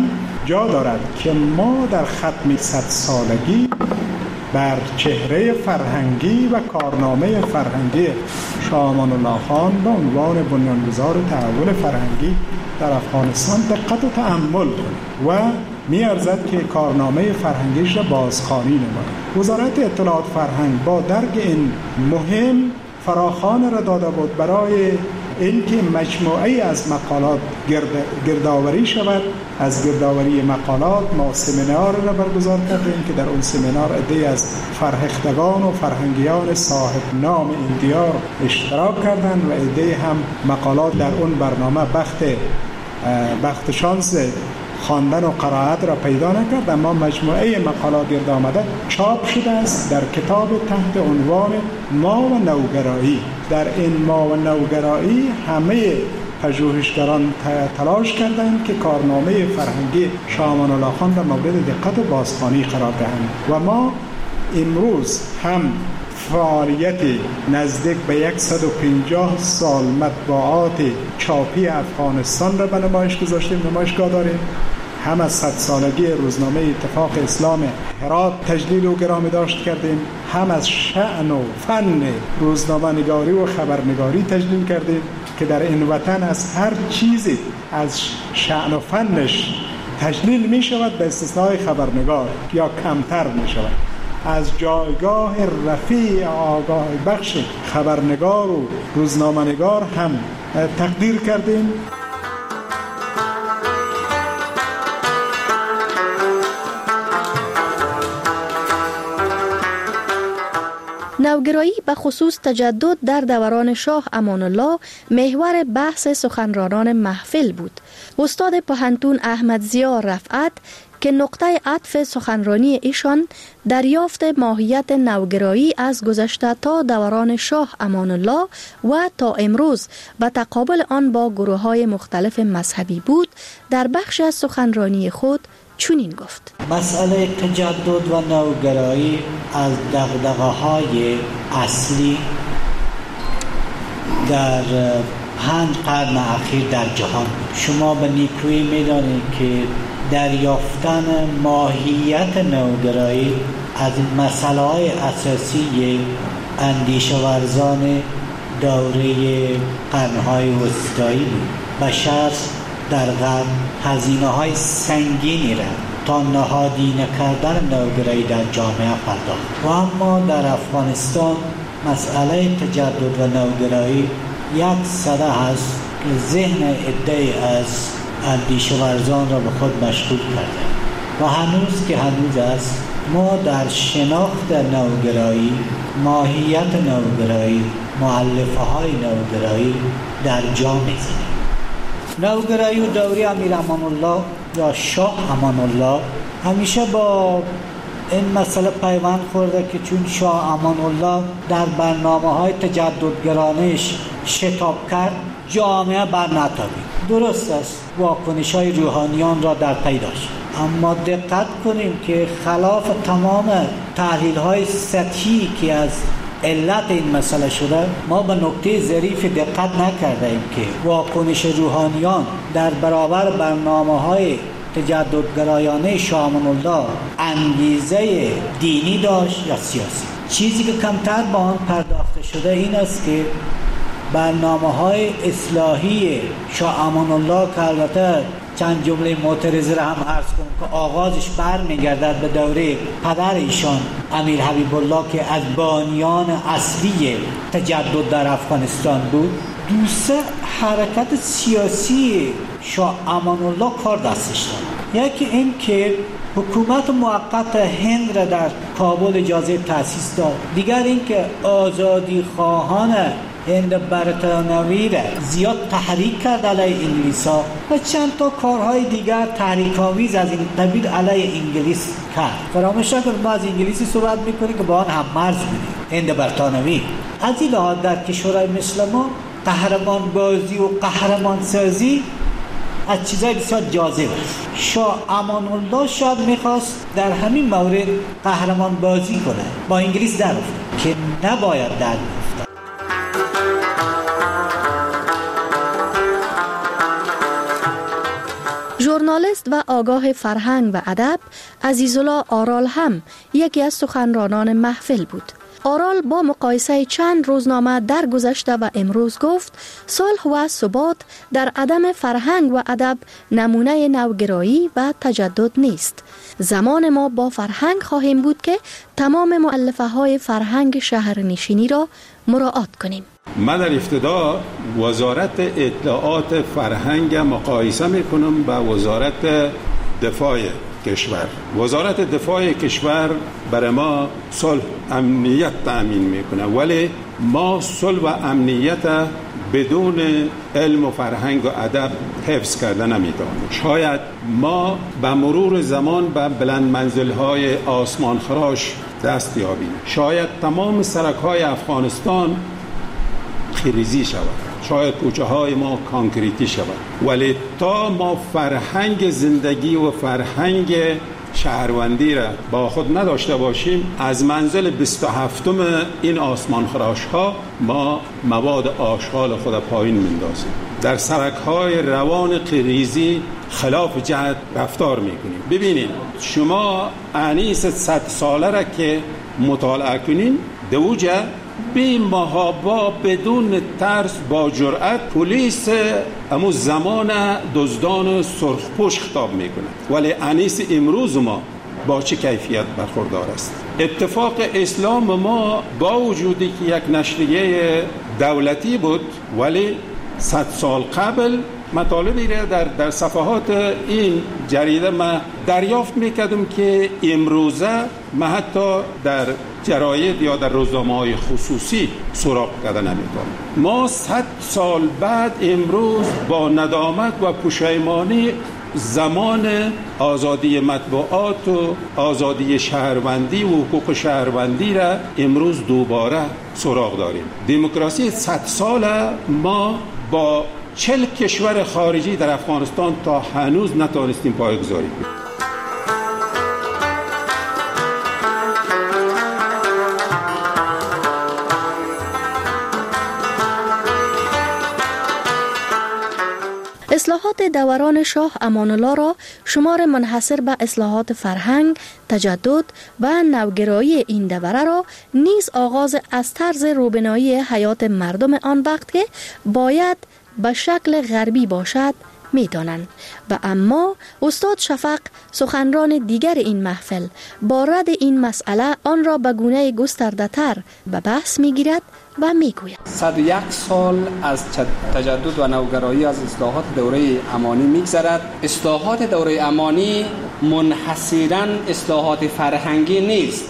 جا دارد که ما در ختم 100 سالگی بر چهره فرهنگی و کارنامه فرهنگی شاه امان الله خان به عنوان بنیانگذار تحول فرهنگی در افغانستان دقت و تأمل کنیم و می‌ارزد که کارنامه فرهنگیش را بازخوانی نماید. وزارت اطلاعات فرهنگ با درک این مهم فراخوان را داده بود برای اینکه مجموعه‌ای از مقالات گردآوری شود. از گردآوری مقالات ما سمینار را برگزار کردیم که در اون سمینار عده‌ای از فرهیختگان و فرهنگیان صاحب نام این دیار اشتراک کردند و عده‌ای هم مقالات در اون برنامه بخت شانس خواندن و قرائت را پیدا نکرد، اما مجموعه مقالات گرد آمده چاپ شده است در کتاب تحت عنوان ما و نوگرایی. در این ما و نوگرایی همه پژوهشگران تلاش کردند که کارنامه فرهنگی شاه امان الله خان را مورد دقت و بازخوانی قرار دهند و ما امروز هم فعالیت نزدیک به 150 سال مطبوعات چاپی افغانستان را به نمایش گذاشتیم، نمایشگاه داریم. هم از 100 سالگی روزنامه اتفاق اسلام هرات تجلیل و گرامی داشت کردیم، هم از شأن و فن روزنامه نگاری و خبرنگاری تجلیل کردیم که در این وطن از هر چیزی از شأن و فنش تجلیل می شود به استثنای خبرنگار یا کمتر می شود. از جایگاه رفیع آگاه بخش خبرنگار و روزنامه نگار هم تقدیر کردیم. نوگرایی به خصوص تجدد در دوران شاه امان الله محور بحث سخنرانان محفل بود. استاد پوهنتون احمد ضیا رفعت که نقطه عطف سخنرانی ایشان دریافت ماهیت نوگرایی از گذشته تا دوران شاه امان الله و تا امروز و تقابل آن با گروه‌های مختلف مذهبی بود، در بخش از سخنرانی خود چنین گفت: مسئله تجدد و نوگرایی از دغدغه‌های اصلی در 5 قرن اخیر در جهان. شما به نیکویی می‌دانید که دریافتن ماهیت نوگرایی از مسائل اساسی اندیشه ورزان دوره قرن‌های وسطایی بود. بشر در غرب هزینه‌های سنگینی را تا نهادینه کردن نوگرایی در جامعه پرداخت و اما در افغانستان مسئله تجدد و نوگرایی یک صده است که ذهن عده‌ای از اندیشه ورزان را به خود مشغول کرده و هنوز که هنوز است ما در شناخت نوگرایی، ماهیت نوگرایی، مؤلفه‌های نوگرایی در جا می‌زنیم. نوگرایی و دوره امیر امان الله یا شاه امان الله همیشه با این مسئله پیوند خورده که چون شاه امان الله در برنامه‌های تجددگرانش شتاب کرد، جامعه برنتابید. درست است واکنش‌های روحانیان را در پی داشت، اما دقت کنیم که خلاف تمام تحلیل‌های سطحی که از علت این مسئله شده، ما به نکته ظریف دقت نکردیم که واکنش روحانیان در برابر برنامه‌های تجددگرایانه شاه امان الله انگیزه دینی داشت یا سیاسی. چیزی که کمتر با آن پرداخته شده این است که برنامه‌های اصلاحی شاه امان الله که البته چند جمله معترضه را هم عرض کنم که آغازش برمیگردد به دوره پدر ایشان امیر حبیب الله که از بانیان اصلی تجدد در افغانستان بود. دوسه حرکت سیاسی شاه امان الله کار دستش داد. یکی این که حکومت موقت هند را در کابل اجازه تأسیس داد. دیگر این که آزادی خواهان هند برطانوی را زیاد تحریک کرد علیه انگلیس‌ها و چند تا کارهای دیگر تحریک‌آمیز از این قبیل علیه انگلیس کرد. فراموش نکنید ما از انگلیسی صحبت می‌کنیم که با آن هم مرز بودیم، هند برطانوی. از این لحاظ در کشورهای مثل ما قهرمان بازی و قهرمان سازی از چیزای بسیار جاذب است. شاه امان الله شاید می‌خواست در همین مورد قهرمان بازی کنه، با انگلیس در افتاد که نباید در افتاد. ژورنالیست و آگاه فرهنگ و ادب عزیزالله آرال هم یکی از سخنرانان محفل بود. آرال با مقایسه چند روزنامه در گذشته و امروز گفت صلح و ثبات در عدم فرهنگ و ادب نمونه نوگرایی و تجدد نیست. زمان ما با فرهنگ خواهیم بود که تمام مؤلفه های فرهنگ شهرنشینی را مراعات کنیم. من در ابتدا وزارت اطلاعات فرهنگ مقایسه میکنم با وزارت دفاع کشور. وزارت دفاع کشور برای ما صلح امنیت تأمین میکنه، ولی ما صلح و امنیت بدون علم و فرهنگ و ادب حفظ کرده نمیتوانیم. شاید ما به مرور زمان به بلند منزل‌های آسمان خراش دست یابیم. شاید تمام سرک‌های افغانستان خریزی شود، شاید کوچه های ما کانکریتی شود، ولی تا ما فرهنگ زندگی و فرهنگ شهروندی را با خود نداشته باشیم، از منزل 27 این آسمان خراش ها ما مواد آشغال خود پایین میندازیم. در سرک های روان قریزی خلاف جهت رفتار میکنیم. ببینید شما انیس 100 ساله را که مطالعه کنین، دوجه بی محابا بدون ترس با جرأت پلیس امو زمان دزدان سرخپوش خطاب میکنه، ولی انیس امروز ما با چه کیفیت برخوردار است؟ اتفاق اسلام ما با وجودی که یک نشریه دولتی بود، ولی 100 سال قبل مطالبی را در صفحات این جریده ما دریافت میکردم که امروزه ما حتی در جراید یا در روزنامه‌های خصوصی سراغ کرده نمی‌کنیم. ما 100 سال بعد امروز با ندامت و پشیمانی زمان آزادی مطبوعات و آزادی شهروندی و حقوق شهروندی را امروز دوباره سراغ داریم. دموکراسی 100 ساله ما با 40 کشور خارجی در افغانستان تا هنوز نتوانستیم پایه‌گذاری کنیم. اصلاحات دوران شاه امان الله را شمار منحصر به اصلاحات فرهنگ، تجدد و نوگرایی این دوره را نیز آغاز از طرز روبنایی حیات مردم آن وقت که باید به شکل غربی باشد می‌دانند. و اما استاد شفق سخنران دیگر این محفل با رد این مسئله آن را به گونه گسترده‌تر به بحث می‌گیرد و میگوید 101 سال از تجدد و نوگرایی از اصلاحات دوره امانی میگذرد. اصلاحات دوره امانی منحصراً اصلاحات فرهنگی نیست.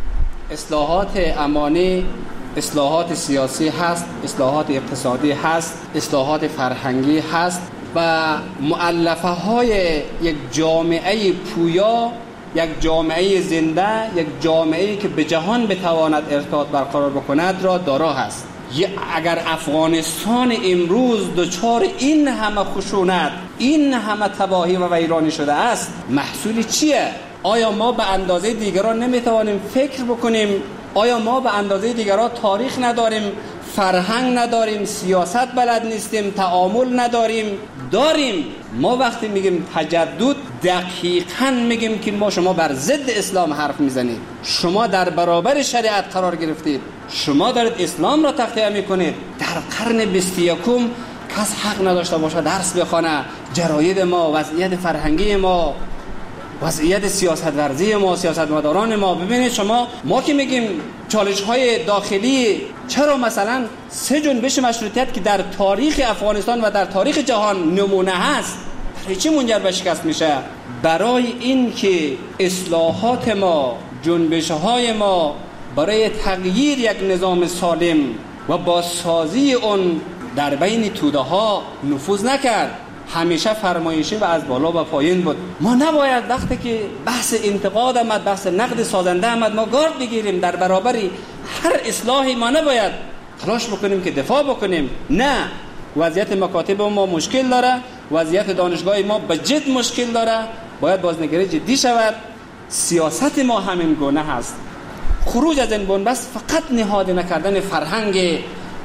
اصلاحات امانی اصلاحات سیاسی هست، اصلاحات اقتصادی هست، اصلاحات فرهنگی هست و مؤلفه های یک جامعه پویا، یک جامعه زنده، یک جامعه‌ای که به جهان بتواند ارتباط برقرار بکند را دارا هست. اگر افغانستان امروز دچار این همه خشونت، این همه تباهی و ویرانی شده است، محصول چیه؟ آیا ما به اندازه دیگران نمیتوانیم فکر بکنیم؟ آیا ما به اندازه دیگران تاریخ نداریم، فرهنگ نداریم، سیاست بلد نیستیم، تعامل نداریم؟ داریم. ما وقتی میگیم تجدد دقیقاً میگیم که شما بر ضد اسلام حرف میزنید، شما در برابر شریعت قرار گرفتید، شما دارید اسلام را تخطیه میکنید. در قرن 21 کس حق نداشته باشه درس بخونه، جراید ما، وضعیت فرهنگی ما، وضعیت سیاست ورزی ما، سیاستمداران ما. ببینید شما، ما که میگیم چالش های داخلی، چرا مثلا 3 جنبش مشروطیت که در تاریخ افغانستان و در تاریخ جهان نمونه هست، برای چی منجر به شکست میشه؟ برای این که اصلاحات ما، جنبش های ما برای تغییر یک نظام سالم و بازسازی اون در بین توده ها نفوذ نکرد. همیشه فرمایشی و از بالا و پایین بود. ما نباید وقتی که بحث انتقاد آمد، بحث نقد سازنده آمد، ما گارد بگیریم. در برابر هر اصلاحی ما نباید تلاش بکنیم که دفاع بکنیم. نه، وضعیت مکاتب ما مشکل داره، وضعیت دانشگاه ما به جد مشکل داره، باید بازنگری جدی شود. سیاست ما همین گونه هست. خروج از این بنبست فقط نهاد نکردن فرهنگ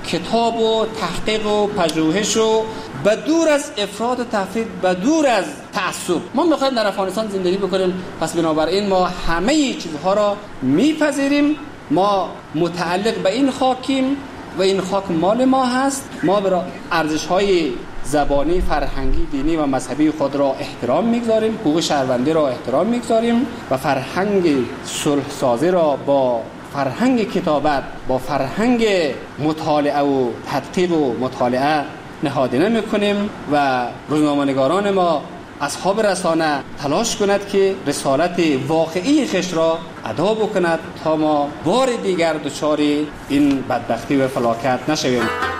کتاب و تحقیق و پژوهش و به دور از افراط و تفرید، به دور از تعصب. ما میخوایم در افغانستان زندگی بکنیم، پس بنابراین ما همه چیزها را میپذیریم. ما متعلق به این خاکیم و این خاک مال ما هست. ما برای ارزش‌های زبانی، فرهنگی، دینی و مذهبی خود را احترام میگذاریم، حقوق شهروندی را احترام میگذاریم و فرهنگ صلح سازی را با فرهنگ کتابت، با فرهنگ مطالعه و تدقیق و مطالعه نهادینه میکنیم و روزنامه‌نگاران ما، اصحاب رسانه تلاش کند که رسالت واقعی خش را ادا بکند تا ما بار دیگر دچار این بدبختی و فلاکت نشویم.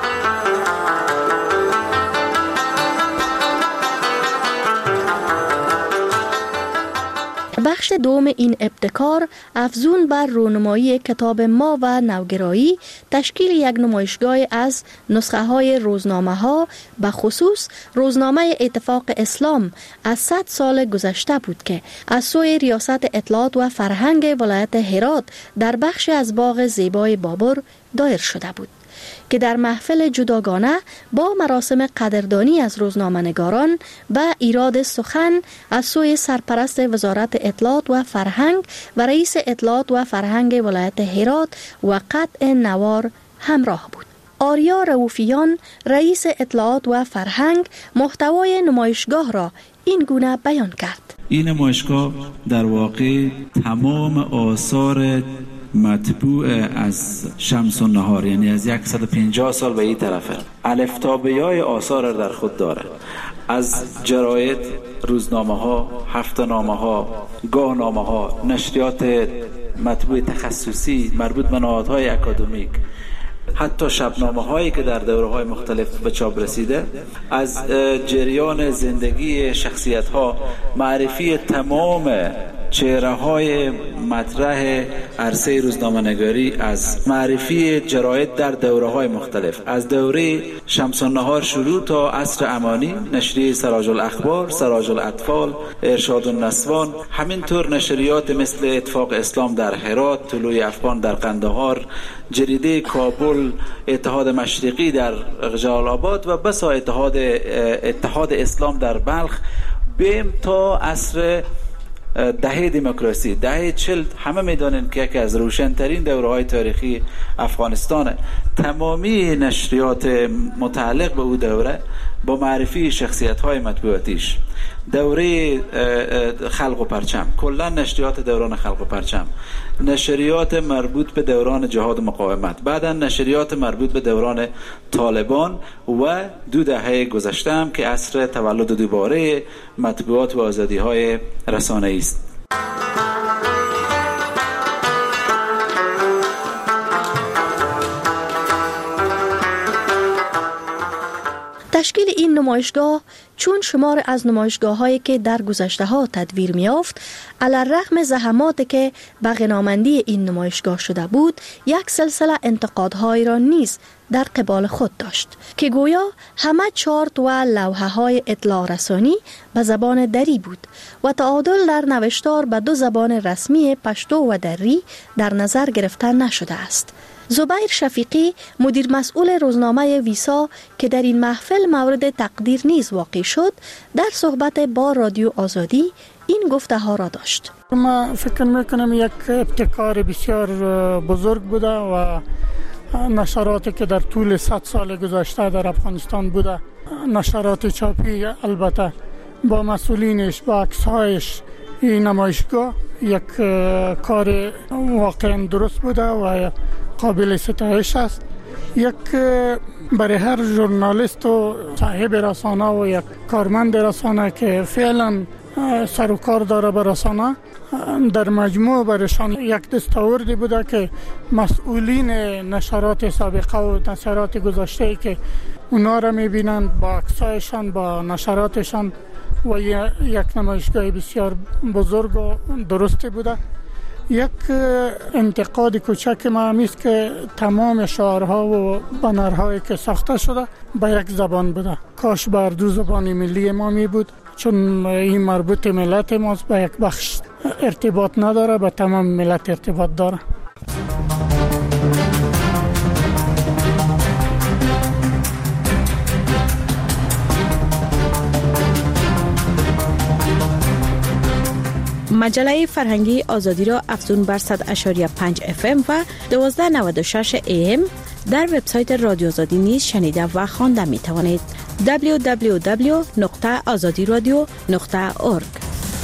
بخش دوم این ابتکار افزون بر رونمایی کتاب ما و نوگرایی تشکیل یک نمایشگاه از نسخه های روزنامه ها، به خصوص روزنامه اتفاق اسلام از 100 سال گذشته بود که از سوی ریاست اطلاعات و فرهنگ ولایت هرات در بخش از باغ زیبای بابر دایر شده بود که در محفل جداگانه با مراسم قدردانی از روزنامه‌نگاران و ایراد سخن از سوی سرپرست وزارت اطلاعات و فرهنگ و رئیس اطلاعات و فرهنگ ولایت هرات و قطع نوار همراه بود. آریا رؤوفیان، رئیس اطلاعات و فرهنگ، محتوای نمایشگاه را این گونه بیان کرد. این نمایشگاه در واقع تمام آثار مطبوع از شمس النهار، یعنی از 150 سال به این طرفه، الف تا به یای آثار در خود داره. از جراید، روزنامه ها، هفته‌نامه ها، گاهنامه ها، نشریات مطبوع تخصصی مربوط به نهادهای اکادمیک، حتی شبنامه هایی که در دوره های مختلف به چاپ رسیده، از جریان زندگی شخصیت ها، معرفی تمام چهره های مطرح عرصه روزنامه نگاری، از معرفی جراید در دوره های مختلف، از دوره شمس النهار شروع تا عصر امانی، نشریه سراج الاخبار، سراج الاطفال، ارشاد النسوان، همینطور نشریات مثل اتفاق اسلام در هرات، طلوع افغان در قندهار، جریده کابل، اتحاد مشرقی در جلال آباد و بسا اتحاد اسلام در بلخ، بیم تا عصر دهه دموکراسی، دهه 40. همه میدانند که یکی از روشن‌ترین دوره‌های تاریخی افغانستانه. تمامی نشریات متعلق به او دوره با معرفی شخصیت‌های مطبوعاتیش، دوره خلق و پرچم، کلا نشریات دوران خلق و پرچم، نشریات مربوط به دوران جهاد و مقاومت، بعدا نشریات مربوط به دوران طالبان و 2 دهه گذشته هم که عصر تولد دوباره مطبوعات و آزادی‌های رسانه‌ای است. تشکیل این نمایشگاه چون شمار از نمایشگاه‌هایی که در گذشته‌ها تدویر می‌یافت، علی‌رغم زحماتی که به غنامندی این نمایشگاه شده بود، یک سلسله انتقادهایی را نیز در قبال خود داشت که گویا همه چارت و لوحه‌های اطلاع رسانی به زبان دری بود و تعادل در نوشتار به 2 زبان رسمی پشتو و دری در نظر گرفته نشده است. زبیر شفیقی، مدیر مسئول روزنامه ویسا که در این محفل مورد تقدیر نیز واقع شد، در صحبت با رادیو آزادی این گفته ها را داشت. ما فکر میکنم یک ابتکار بسیار بزرگ بوده و نشراتی که در طول 100 سال گذشته در افغانستان بوده، نشرات چاپی البته با مسئولینش، با عکس‌هایش، این نمایشگاه یک کار واقعا درست بوده و قابل ستایش است. یک برای هر ژورنالیست و صاحب رسانه و یک کارمند رسانه که فعلا سر و کار داره به رسانه، در مجموع برشان یک دستاوردی بوده که مسئولین نشرات سابقه و نشرات گذشته که اونا را میبینند با عکسایشان، با نشراتشان و یک نمایشگاه بسیار بزرگ و درستی بوده. یک انتقاد کوچک ما همیست که تمام شعارها و بنرهایی که ساخته شده به یک زبان بوده. کاش بر 2 زبان ملی ما می بود، چون این مربوط ملت ماست، به یک بخش ارتباط نداره، به تمام ملت ارتباط داره. مجله فرهنگی آزادی را افزون بر 100.5 FM و 1296 AM در وبسایت رادیو آزادی نیز شنیده و خوانده می توانید. www.azadiradio.org.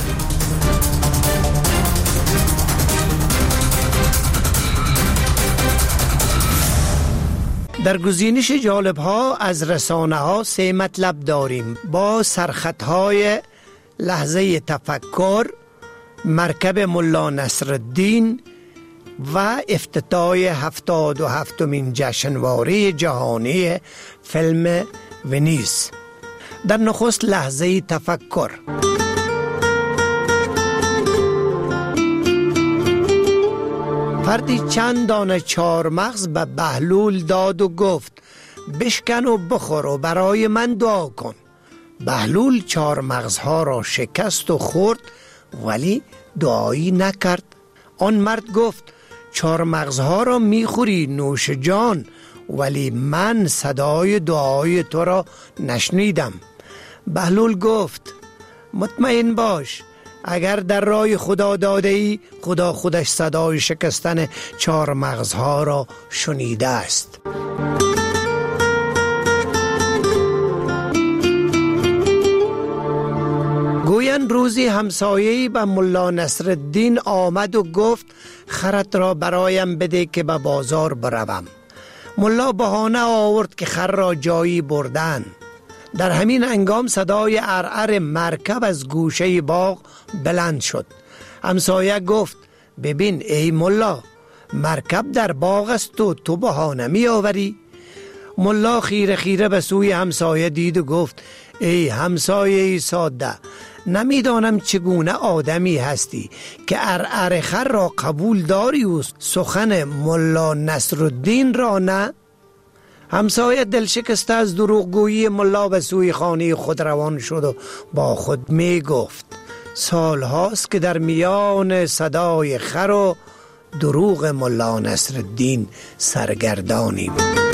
در گزینش جالب ها از رسانه ها 3 مطلب داریم با سرخط های لحظه تفکر، مرکب ملا نصرالدین و افتتاح 77مین جشنواره جهانی فیلم ونیز. در نخست لحظه تفکر. فردی چند دانه چهارمغز به بهلول داد و گفت بشکن و بخور و برای من دعا کن. بهلول چهارمغزها را شکست و خورد ولی دعایی نکرد. آن مرد گفت چهارمغزها را میخوری نوش جان، ولی من صدای دعای تو را نشنیدم. بهلول گفت مطمئن باش، اگر در راه خدا داده ای، خدا خودش صدای شکستن چهارمغزها را شنیده است. گویند روزی همسایه‌ای به ملا نصرالدین آمد و گفت خرت را برایم بده که به بازار بروم. ملا بهانه آورد که خر را جایی بردن. در همین هنگام صدای عرعر مرکب از گوشه باغ بلند شد. همسایه گفت ببین ای ملا، مرکب در باغ است و تو بهانه می آوری؟ ملا خیره خیره به سوی همسایه دید و گفت ای همسایه ساده، نمیدانم چگونه آدمی هستی که عرعر خر را قبول داری و سخن ملا نصرالدین را نه؟ همسایه دلشکسته از دروغگویی ملا به سوی خانه خود روان شد و با خود می گفت سال هاست که در میان صدای خر و دروغ ملا نصرالدین سرگردانیم.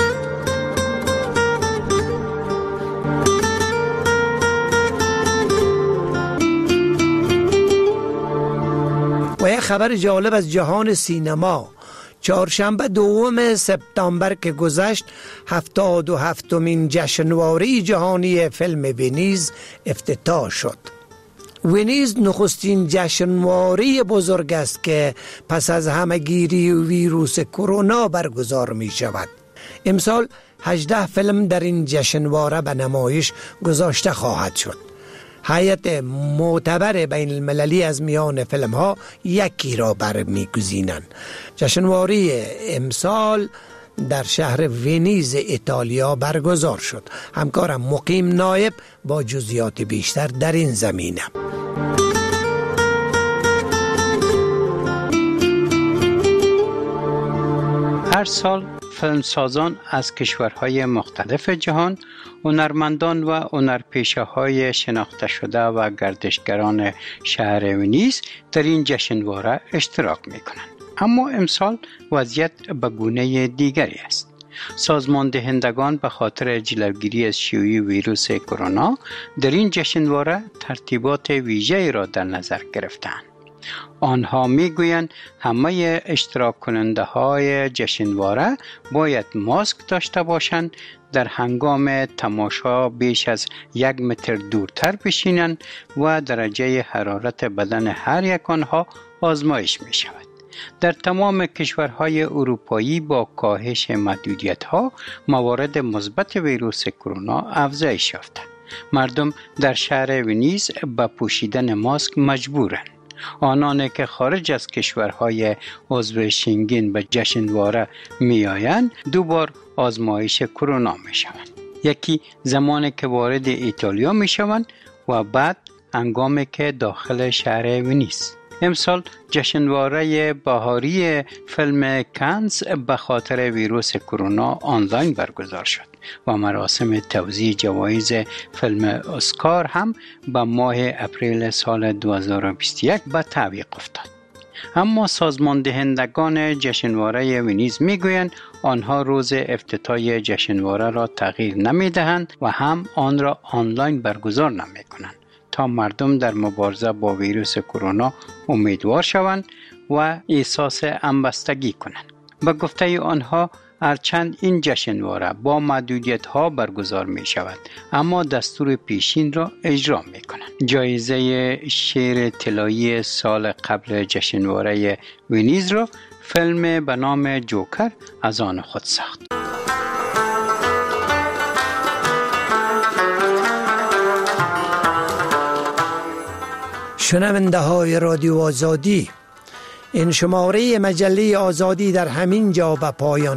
و یک خبر جالب از جهان سینما. چهارشنبه 2 سپتامبر که گذشت 77مین جشنواره جهانی فیلم ونیز افتتاح شد. ونیز نخستین جشنواره بزرگ است که پس از همهگیری ویروس کرونا برگزار می شود. امسال 18 فیلم در این جشنواره به نمایش گذاشته خواهد شد. هیئت معتبر بین المللی از میان فیلم ها یکی را برمیگزینند. جشنواره امسال در شهر ونیز ایتالیا برگزار شد. همکارم مقیم نایب با جزئیات بیشتر در این زمینه. هر سال فیلمسازان از کشورهای مختلف جهان، هنرمندان و هنرپیشه‌های شناخته شده و گردشگران شهر ونیز در این جشنواره اشتراک می‌کنند. اما امسال وضعیت به گونه دیگری است. سازمان دهندگان به خاطر جلوگیری از شیوع ویروس کرونا در این جشنواره ترتیبات ویژه‌ای را در نظر گرفتند. آنها میگویند همه اشتراک کننده های جشنواره باید ماسک داشته باشند، در هنگام تماشا بیش از 1 متر دورتر بشینند و درجه حرارت بدن هر یک آنها آزمایش می شود. در تمام کشورهای اروپایی با کاهش محدودیت‌ها موارد مثبت ویروس کرونا افزایش یافته. مردم در شهر ونیز به پوشیدن ماسک مجبورند. آنانی که خارج از کشورهای عضو شنگن به جشنواره می آیند 2 بار آزمایش کرونا می شوند. یکی زمانی که وارد ایتالیا می شوند و بعد هنگامی که داخل شهر ونیز. امسال جشنواره بهاری فیلم کانز به خاطر ویروس کرونا آنلاین برگزار شد و مراسم توزیع جوایز فیلم اسکار هم به ماه اپریل سال 2021 به تعویق افتاد. اما سازمان دهندگان جشنواره ونیز میگویند آنها روز افتتاح جشنواره را تغییر نمیدهند و هم آن را آنلاین برگزار نمیکنند تا مردم در مبارزه با ویروس کرونا امیدوار شوند و احساس همبستگی کنند. به گفته آنها هرچند این جشنواره با محدودیت ها برگزار می شود اما دستور پیشین را اجرا می کنند. جایزه شعر طلایی سال قبل جشنواره ونیز را فیلم به نام جوکر از آن خود ساخت. شنونده های رادیو آزادی، این شماره مجله آزادی در همین جا به پایان